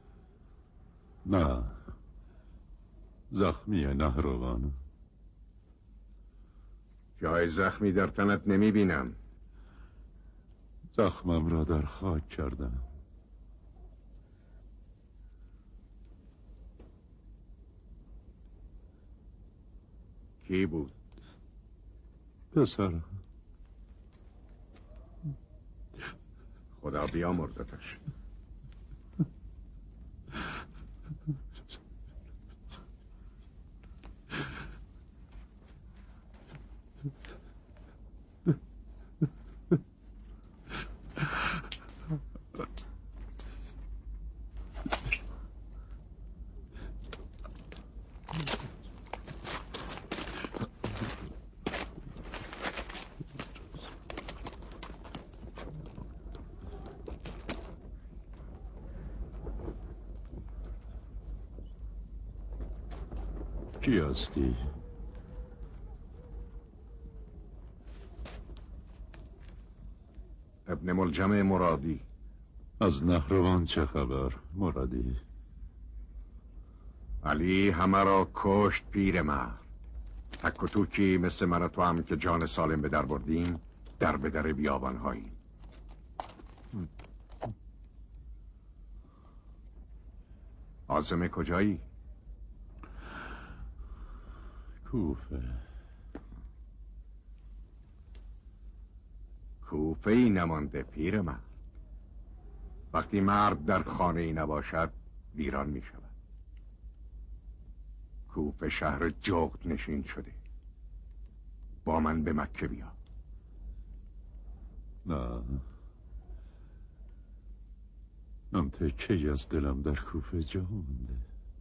نه، زخمی نهروان. جای زخمی در تنت نمی بینم. زخمم را در خاک کردم. کی بود؟ پسرم. خدا بیامرزتش. کی هستی؟ ابن ملجم مرادی. از نهروان چه خبر مرادی؟ علی همه را کشت پیرمرد. تک و توکی مثل من و تو هم که جان سالم به در بردیم در به در بیابان هاییم. عازمه کجایی؟ کوفه. کوفه ای نمانده پیر من. وقتی مرد در خانه ای نباشد ویران می شود. کوفه شهر جغد نشین شده. با من به مکه بیا. نه، من تکی از دلم در کوفه جا مونده.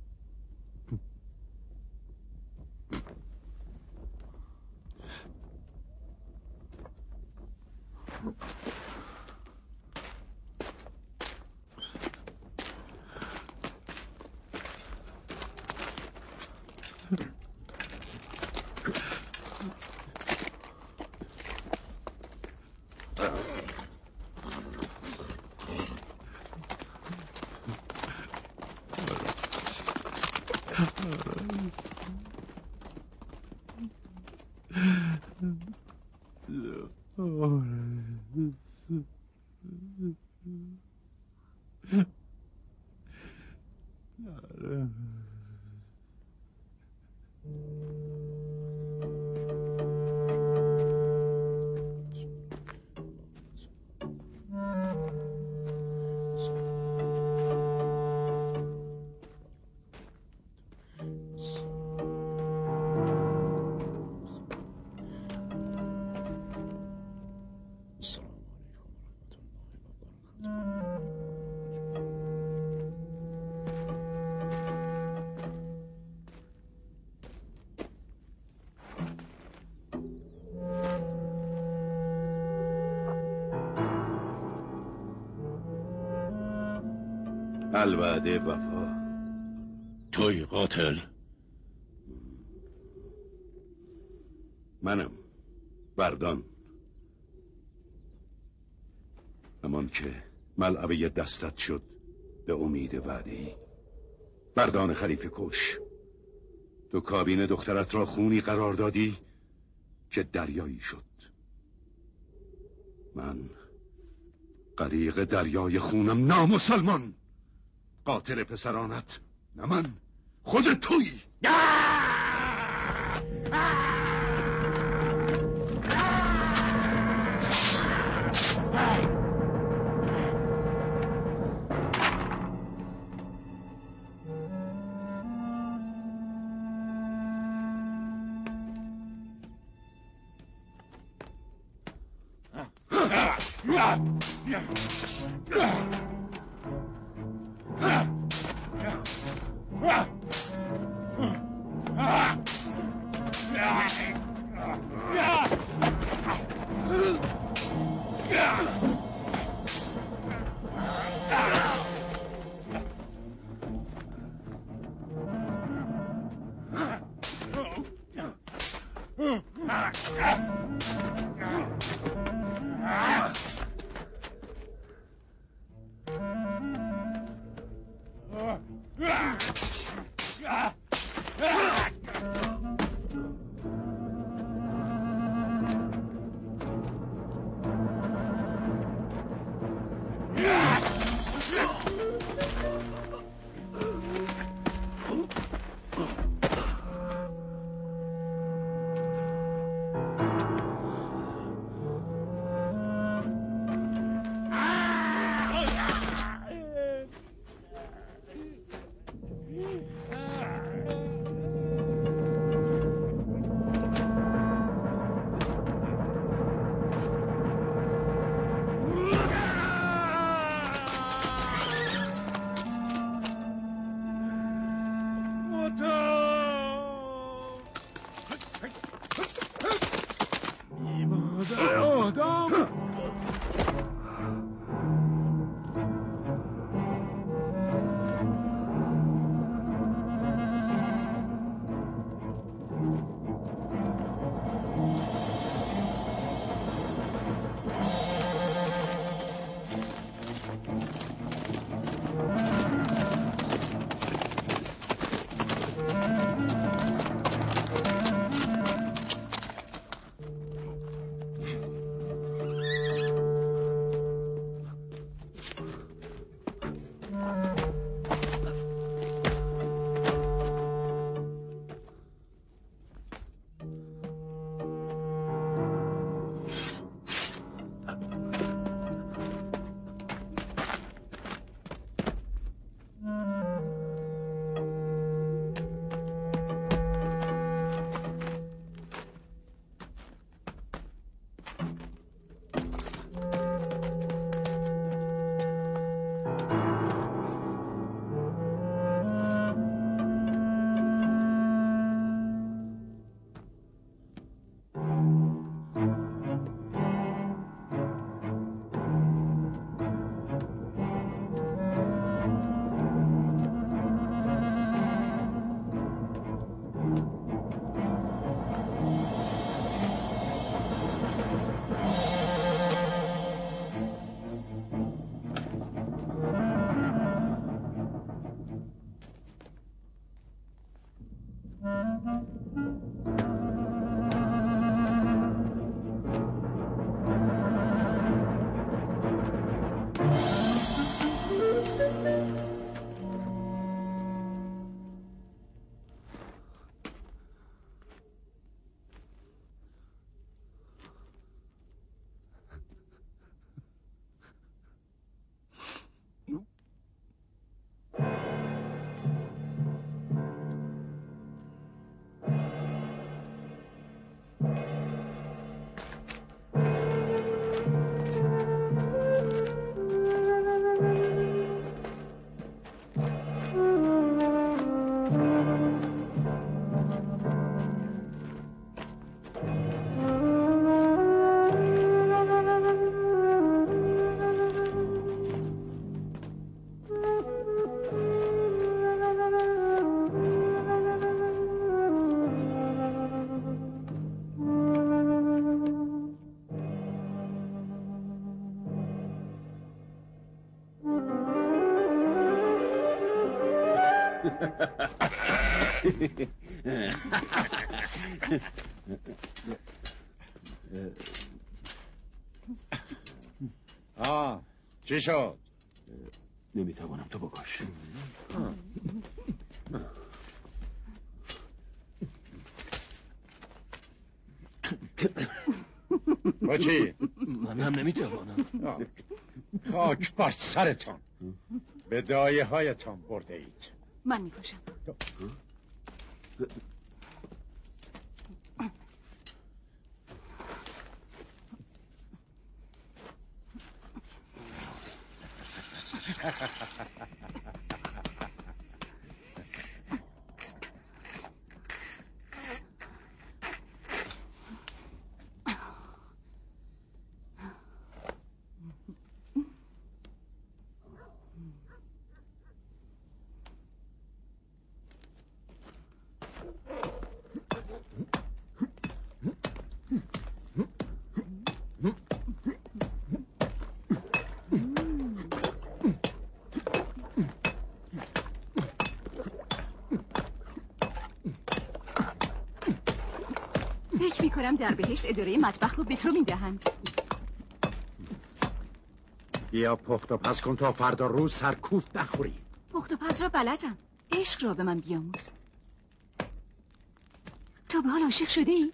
الوعده وفا. توی قاتل؟ منم بردان. همان که ملعبه دستت شد به امید وعده ای. بردان خلیفه کش. تو کابین دخترت را خونی قرار دادی که دریایی شد. من غریق دریای خونم. نامسلمان، قاتل پسرانت نه من، خود تویی. آه چی شد؟ نمیتوانم تو بکش. با چی؟ من هم نمیتوانم. خاک بر سرتان، به دایه هایتان برده اید. من میکشم. فکر میکنم در بهشت اداره مطبخ رو به تو میدهند. بیا پخت و پس کن تا فردا روز سرکوفت نخوری. پخت و پس را بلدم. عشق را به من بیاموز. تو به حال عاشق شده ای؟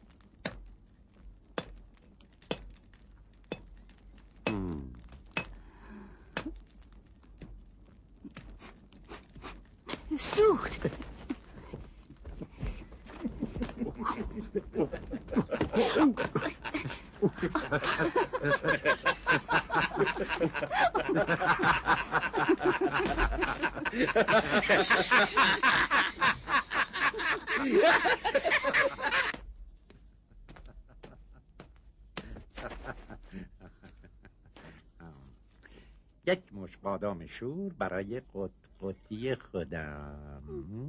سوخت. یک مش بادام شور برای قط قطی خودم.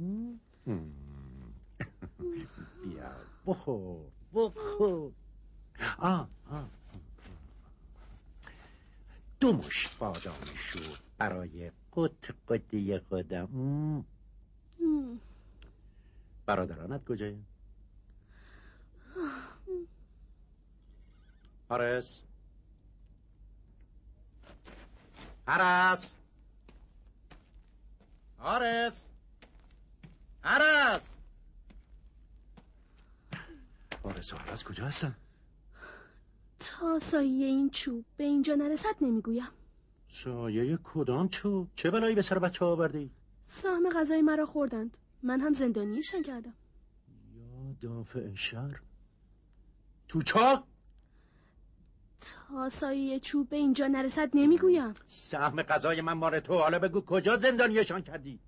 بیا بخور بخور. آه آه. دو مش بادام شور برای قط قطی خودم. برادرانت کجایی؟ حارس حارس حارس حارس حارس حارس کجا هستن؟ تا سایه این چوب به اینجا نرسد نمیگویم. سایه کدام چوب؟ چه بلایی به سر بچه ها آوردی؟ سهم غذای مرا خوردند. من هم زندانیشان کردم. یا دافع شر. تو چا؟ تا سایه چوب به اینجا نرسد نمیگویم. سهم غذای من مال تو. حالا بگو کجا زندانیشان کردی؟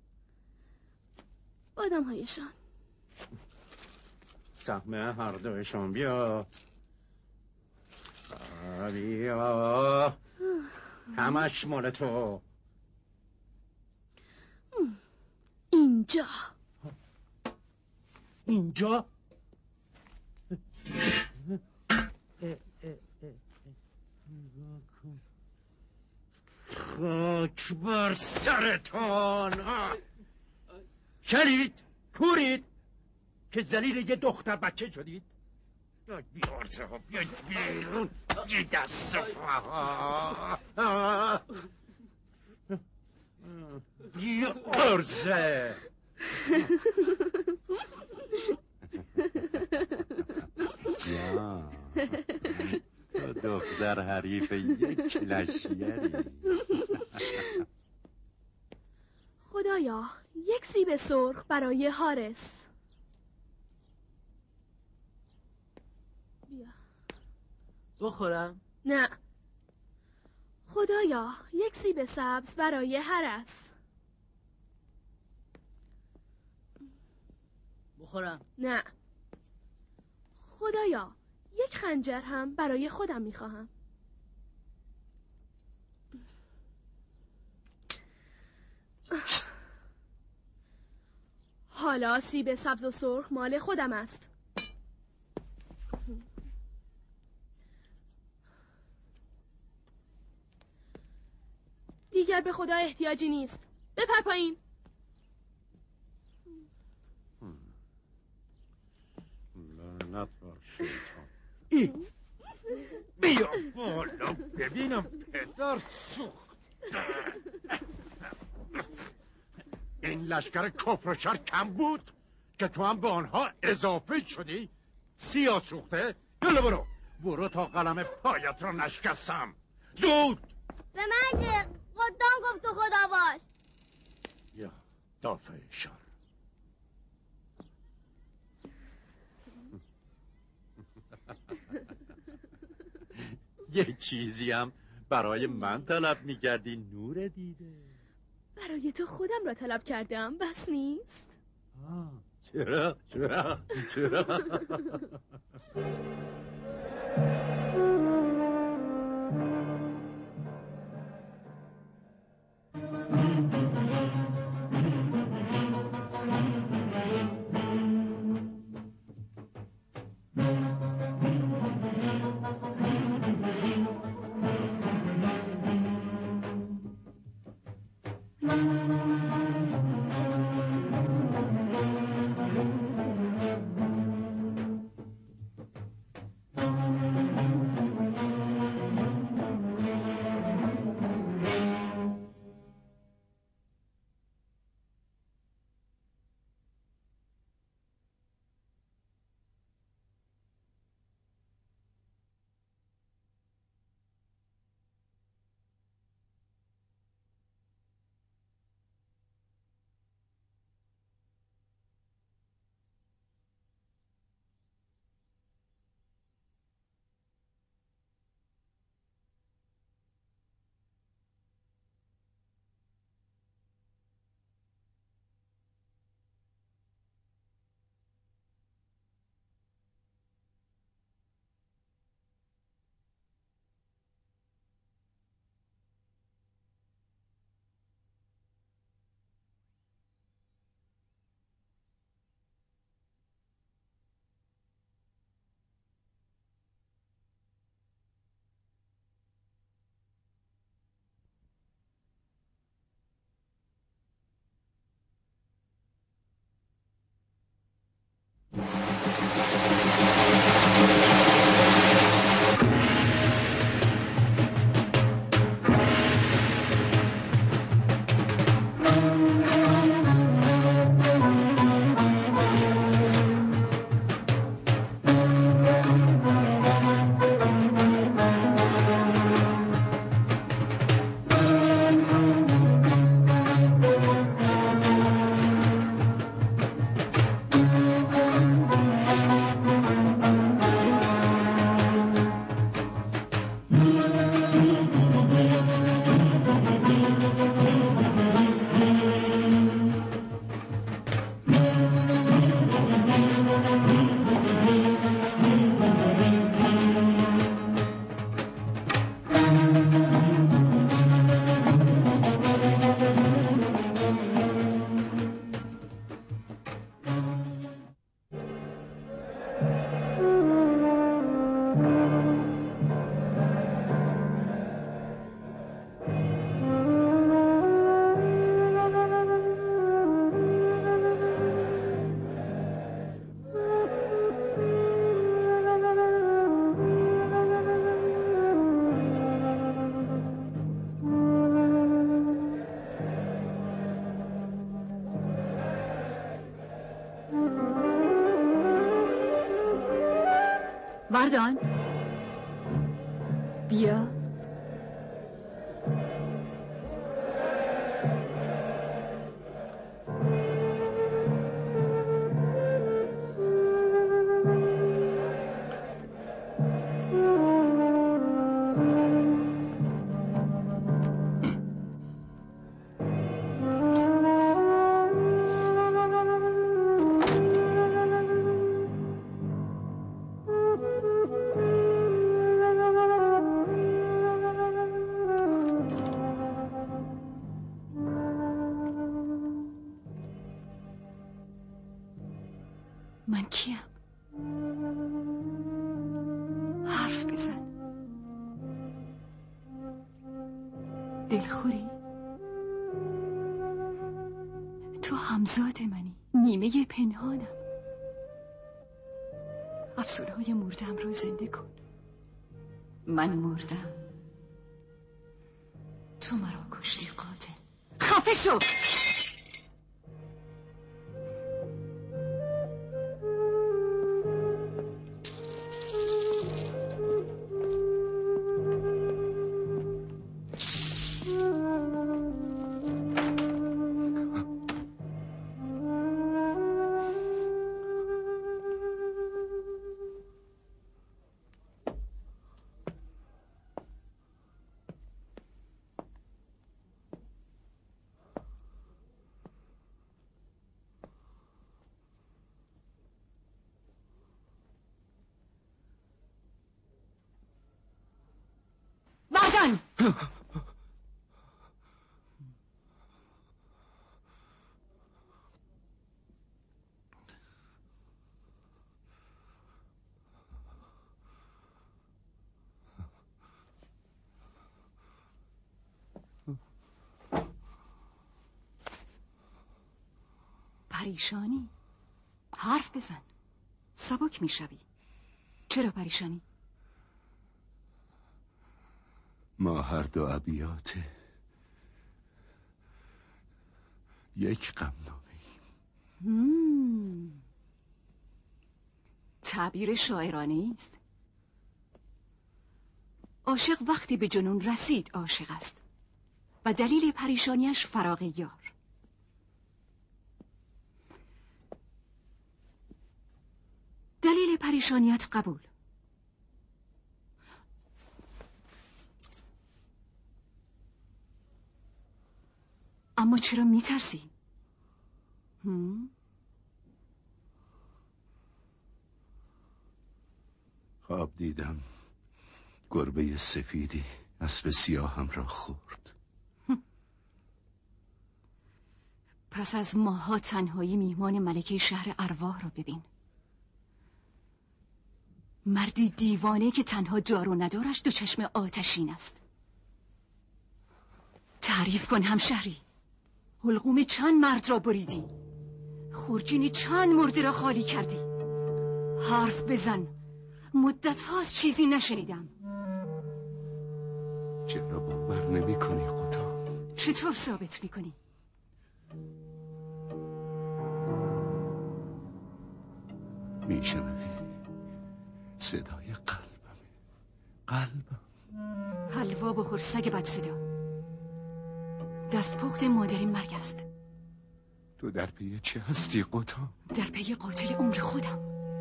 آدم هایشان. سهم هر دوشان. بیا بیا همش مال تو. اینجا اینجا خاک بر سرتان. شنید کورید که ذلیل یه دختر بچه شدید. بیارزه ها بیاید بیرون. یه دست بیارزه. جان تو دختر حریف یک لشگری. خدایا یک سیب سرخ برای حارس. بیا بخورم؟ نه. خدایا یک سیب سبز برای حارس. بخورم؟ نه. خدایا یک خنجر هم برای خودم میخواهم. حالا سیب سبز و سرخ مال خودم است. دیگر به خدا احتیاجی نیست. بپر پایین. لعنت بر شیطان. ای بیا بالا ببینم پدر سوخت. این لشکر کفر و شر کم بود که تو هم به آنها اضافه شدی؟ سیاه سوخته؟ یلا برو برو تا قلم پایت را نشکستم. زود به من چه؟ خودم گفت تو خدا باش. یا دافع شر. یه چیزی هم برای من طلب می‌کردی نور دیده؟ برای تو خودم را طلب کردم، بس نیست؟ آه. چرا؟ چرا؟ چرا؟ وردان بیا. من کیم؟ حرف بزن. دلخوری؟ تو همزاد منی، نیمه پنهانم. افسونهای مردم رو زنده کن. من مردم، تو مرا کشتی قاتل. خفه شو! پریشانی؟ حرف بزن، سبک میشوی. چرا پریشانی؟ ما هر دو ابیات یک غمنامه ایم. تعبیر شاعرانه است. عاشق وقتی به جنون رسید عاشق است و دلیل پریشانیش فراق یار. دلیل پریشانیت قبول. اما چرا میترسی؟ هم؟ خواب دیدم گربه سفیدی اسب سیاهم را خورد. پس از ماها تنهایی میهمان ملکه شهر ارواح را ببین. مردی دیوانه که تنها جارو ندارش دو چشم آتشین است. تعریف کن همشهری، حلقوم چند مرد را بریدی، خورجین چند مرده را خالی کردی. حرف بزن، مدت هاست چیزی نشنیدم. چرا باور نمی کنی قطا؟ چطور ثابت می کنی؟ می شنوی صدای قلبم. قلبم حلوا بخور سگ بد صدا. دست پخت مادری مرگ است. تو در پی چه هستی قطا؟ در پی قاتل عمر خودم.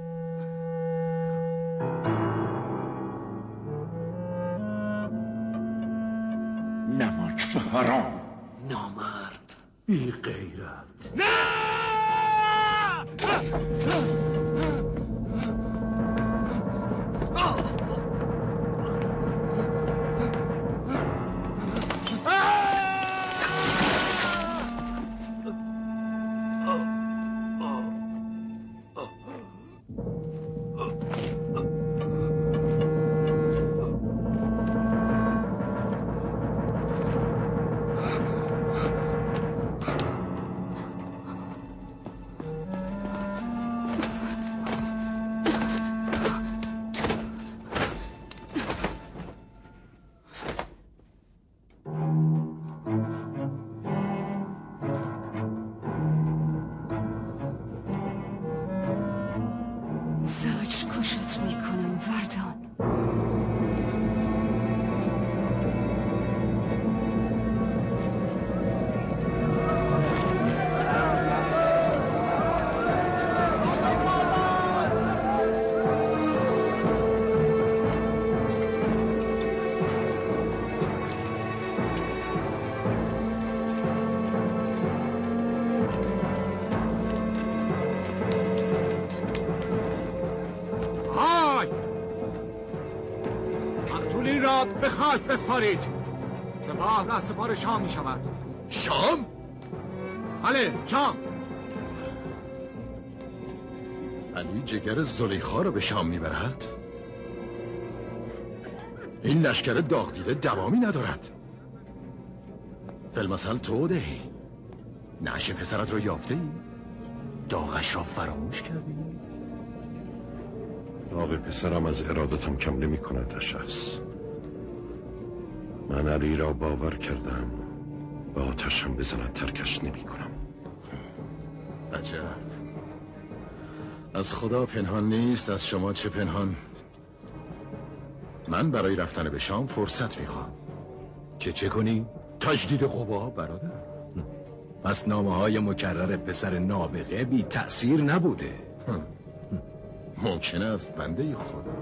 نمک به حرام، نامرد، بی غیرت. نه! به خاک بسپارید. سپاه را سپار شام می شود. شام؟ بله شام. علی جگر زلیخا را به شام می برد؟ این لشکر داغدیده دوامی ندارد. فیلمسل تو دهی نعش پسرت را یافته ای؟ داغش را فراموش کردی؟ آب پسرم از ارادتم کم نمی کند اشعث. من علی را باور کردم، با آتشم بزند ترکش نمی کنم. عجب، از خدا پنهان نیست، از شما چه پنهان. من برای رفتن به شام فرصت میخوام. که چه کنی؟ تجدید قوا برادر. پس نامه های مکرر پسر نابغه بی تأثیر نبوده. ممکن است بنده خدا.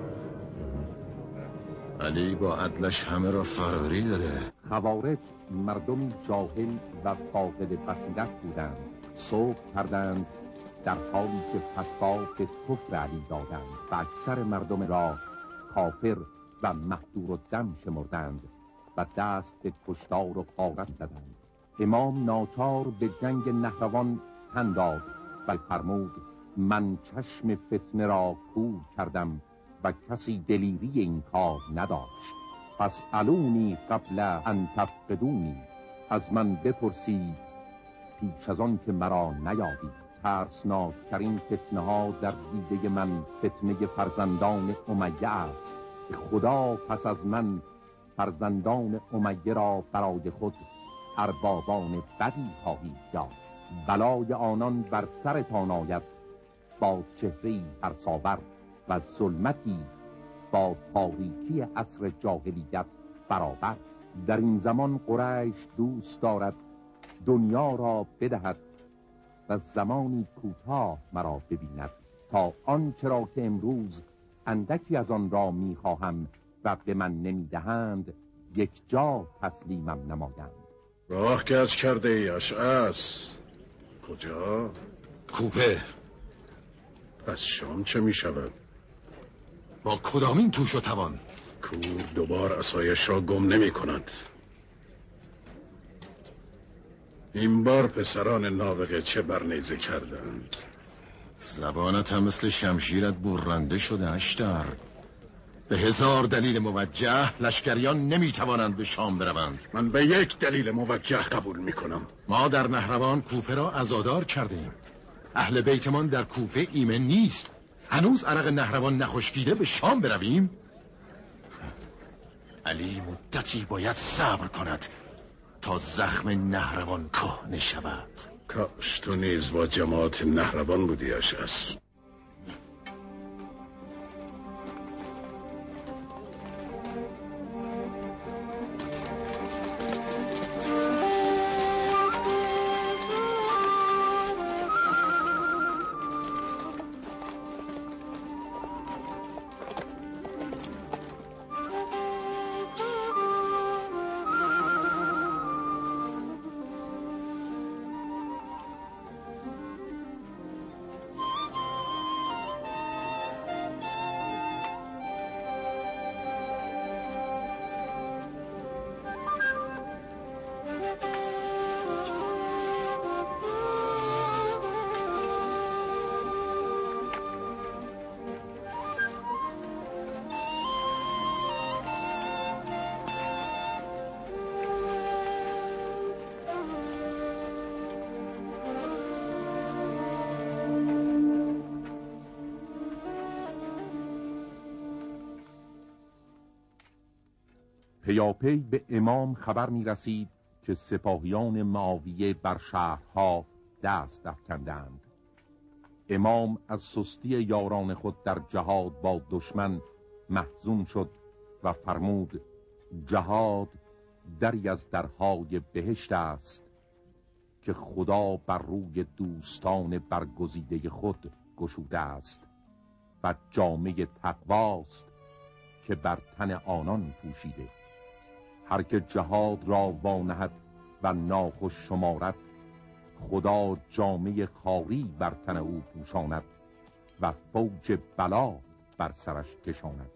علی با عدلش همه را فراری داده. خوارج مردمی جاهل و فاقد بصیرت بودند. صبح کردند در حالی که فتوا به کفر علی دادند و اکثر مردم را کافر و محدور الدم شمردند و دست به کشتار و غارت زدند. امام ناچار به جنگ نهروان تن داد و فرمود من چشم فتنه را کور کردم و کسی دلیری این کار نداشت. پس علونی قبل ان تفقدونی، از من بپرسید پیش از آن که مرا نیابید. ترسناکترین فتنه ها در دیده من فتنه فرزندان امیه است. خدا پس از من فرزندان امیه را برای خود اربابان بدی خواهید داد. بلای آنان بر سرتان آید با چهره‌ای سرساور و ظلمتی با تاریکی عصر جاهلیت برابر. در این زمان قریش دوست دارد دنیا را بدهد و زمانی کوتاه مرا ببیند تا آنچه را که امروز اندکی از آن را میخواهم و به من نمیدهند یک جا تسلیمم نمایند. راه گرد کرده ای اشعث؟ کجا؟ کوفه. پس شام چه می شود؟ با کدامین توش و توان؟ کور دوبار عصایش را گم نمی کند. این بار پسران نابغه چه برنیزه کردند؟ زبانت هم مثل شمشیرت برنده شده اشتر. به هزار دلیل موجه لشکریان نمیتوانند به شام بروند. من به یک دلیل موجه قبول میکنم. ما در نهروان کوفه را عزادار کردیم. اهل بیتمان در کوفه ایمن نیست. هنوز عرق نهروان نخشکیده به شام برویم؟ علی مدتی باید صبر کند تا زخم نهروان کهنه شود. کاش تو نیز با جماعت نهروان بودی اشعث. پیاپی به امام خبر می رسید که سپاهیان معاویه بر شهرها دست افکندند. امام از سستی یاران خود در جهاد با دشمن محزون شد و فرمود جهاد دری از درهای بهشت است که خدا بر روی دوستان برگزیده خود گشوده است و جامه تقواست که بر تن آنان پوشیده. هر که جهاد را وانهد و ناخوش شمارد خدا جامه خاری بر تن او پوشاند و فوج بلا بر سرش کشاند.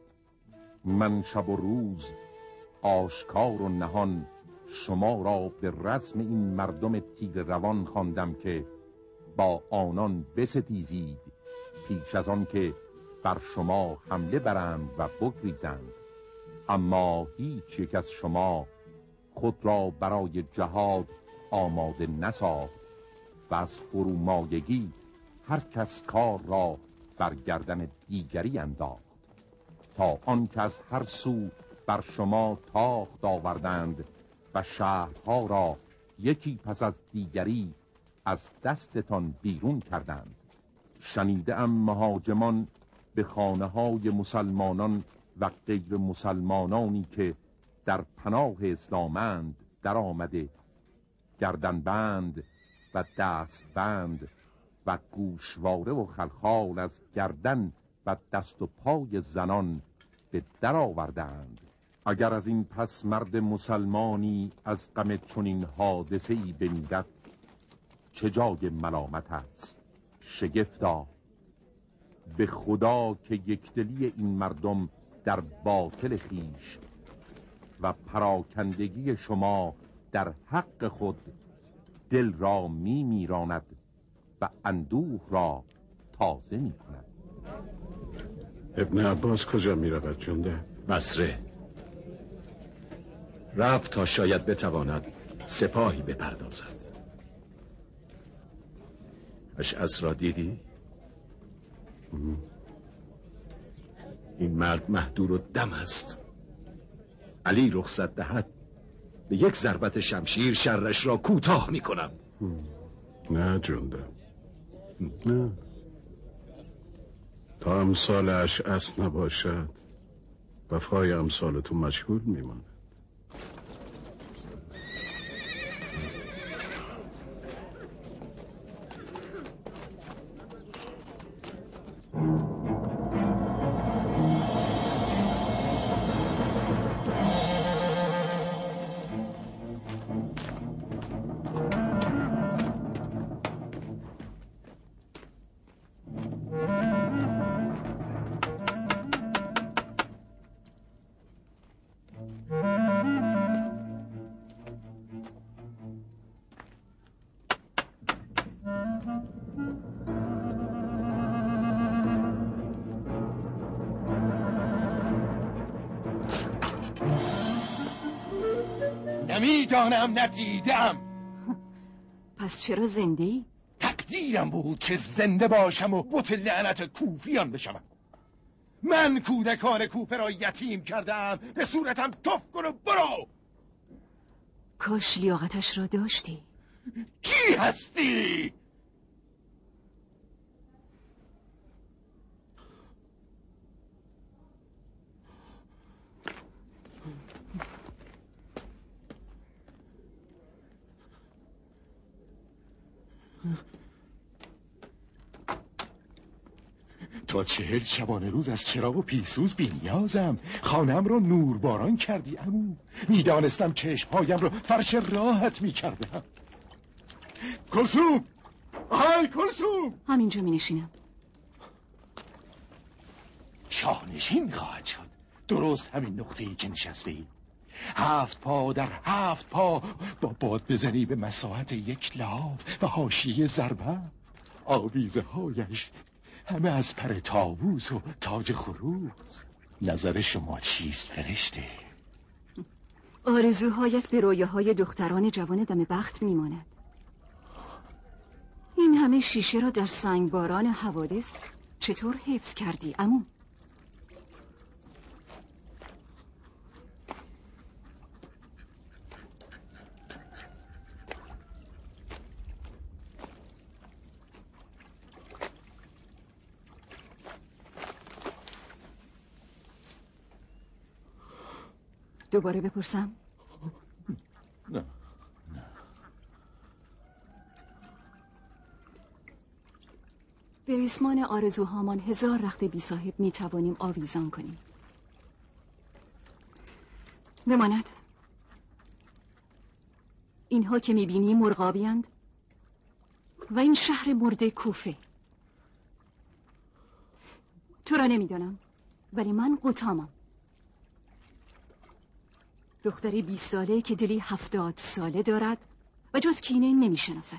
من شب و روز آشکار و نهان شما را به رسم این مردم تیر روان خواندم که با آنان بستیزید پیش از آن که بر شما حمله برند و بگریزند. اما هیچ یک از شما خود را برای جهاد آماده نساخت و از فرومایگی هر کس کار را بر گردن دیگری انداخت تا آن که از هر سو بر شما تاخت آوردند و شهرها را یکی پس از دیگری از دستتان بیرون کردند. شنیده ام مهاجمان به خانه های مسلمانان و غیر مسلمانانی که در پناه اسلامند در آمده گردنبند و دستبند و گوشواره و خلخال از گردن و دست و پای زنان به در آوردند. اگر از این پس مرد مسلمانی از غم چنین حادثه ای بمیرد چه جای ملامت است؟ شگفتا به خدا که یکدلی این مردم در باطل خیش و پراکندگی شما در حق خود دل را می میراند و اندوه را تازه می کند. ابن عباس کجا می رود جنده؟ بصره رفت تا شاید بتواند سپاهی بپردازد. اشعث را دیدی؟ این مرد مهدور و دم است. علی رخصت دهد به یک ضربت شمشیر شرش را کوتاه می کنم. نه جنده، نه. تا امثال اشعث نباشد وفای امثال تو مجهول میماند. نمیدانم، ندیدم. پس چرا زنده‌ای؟ تقدیرم بود که زنده باشم و بت لعنت کوفیان بشم. من کودکان کوفه را یتیم کردم، به صورتم تف کن و برو. کاش لیاقتش را داشتی. کی هستی؟ تا چهل شبانه روز از چراغ و پیسوز بی نیازم. خانم را نورباران کردی عمو. میدانستم چشمهایم را فرش راحت میکردم. کلثوم، آهای کلثوم. همینجا می نشینم. شاهنشین خواهد شد. درست همین نقطه‌ای که نشسته ای. هفت پا در هفت پا با باد بزنی به مساحت یک لاف و حاشیه ضربه. آویزه هایش همه از پر طاووس و تاج خروس. نظر شما چیست فرشته؟ آرزوهایت به رویاهای دختران جوان دم بخت میماند. این همه شیشه را در سنگباران حوادث چطور حفظ کردی عمو؟ دوباره بپرسم؟ نه به ریسمان آرزوهامان هزار رخت بی صاحب می توانیم آویزان کنیم. بماند اینها که می بینی مرغابی‌اند و این شهر مرده کوفه. تو را نمیدانم ولی من قطامم، دختری بیست ساله که دلی هفتاد ساله دارد و جز کینه نمی شناسد.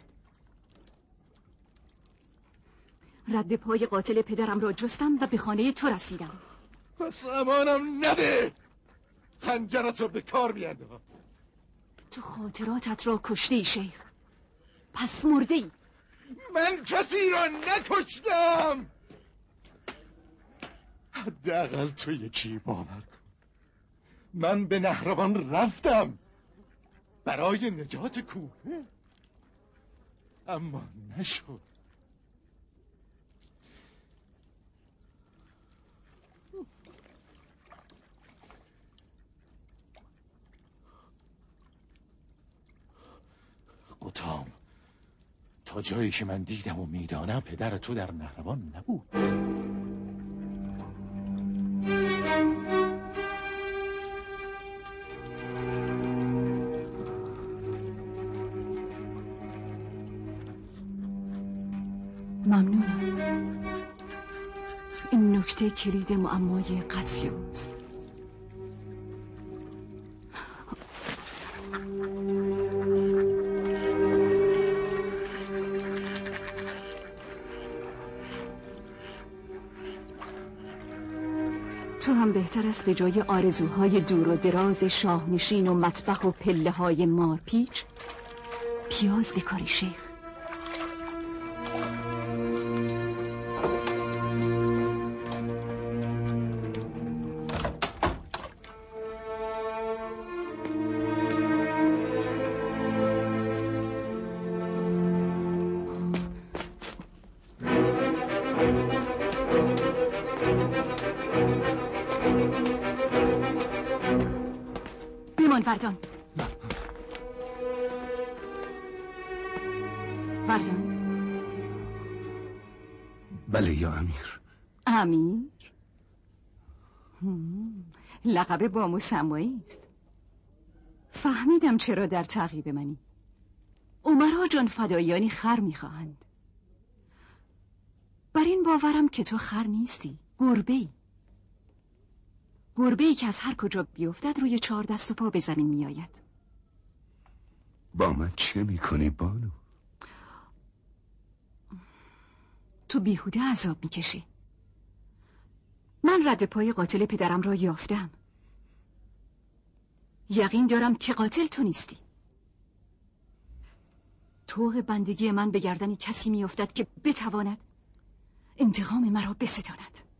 رد پای قاتل پدرم را جستم و به خانه تو رسیدم. پس امانم نده، خنجرت را به کار بینداز. تو خاطراتت را کشته ای شیخ، پس مرده ای. من کسی را نکشتم. حداقل تو یکی باور کن. من به نهروان رفتم برای نجات کوفه، اما نشد. قطام، تا جایی که من دیدم و میدانم پدر تو در نهروان نبود. ممنونم. این نکته کلید معمای قتل اوست. تو هم بهتر است به جای آرزوهای دور و دراز شاهنشین و مطبخ و پله های مارپیچ پیاز بکاری شیخ. بردان بردان. بله یا امیر. امیر؟ لقب با مسمایی است. فهمیدم چرا در تعقیب منی. عمرا جان فدایانی خر میخواهند. بر این باورم که تو خر نیستی، گربه‌ای. گربه‌ای که از هر کجا بیفتد روی چهار دست و پا به زمین میآید. با من چه میکنی بانو؟ تو بیهوده عذاب میکشی. من رد پای قاتل پدرم را یافتم. یقین دارم که قاتل تو نیستی. طوق بندگی من به گردن کسی میافتد که بتواند انتقام مرا بستاند.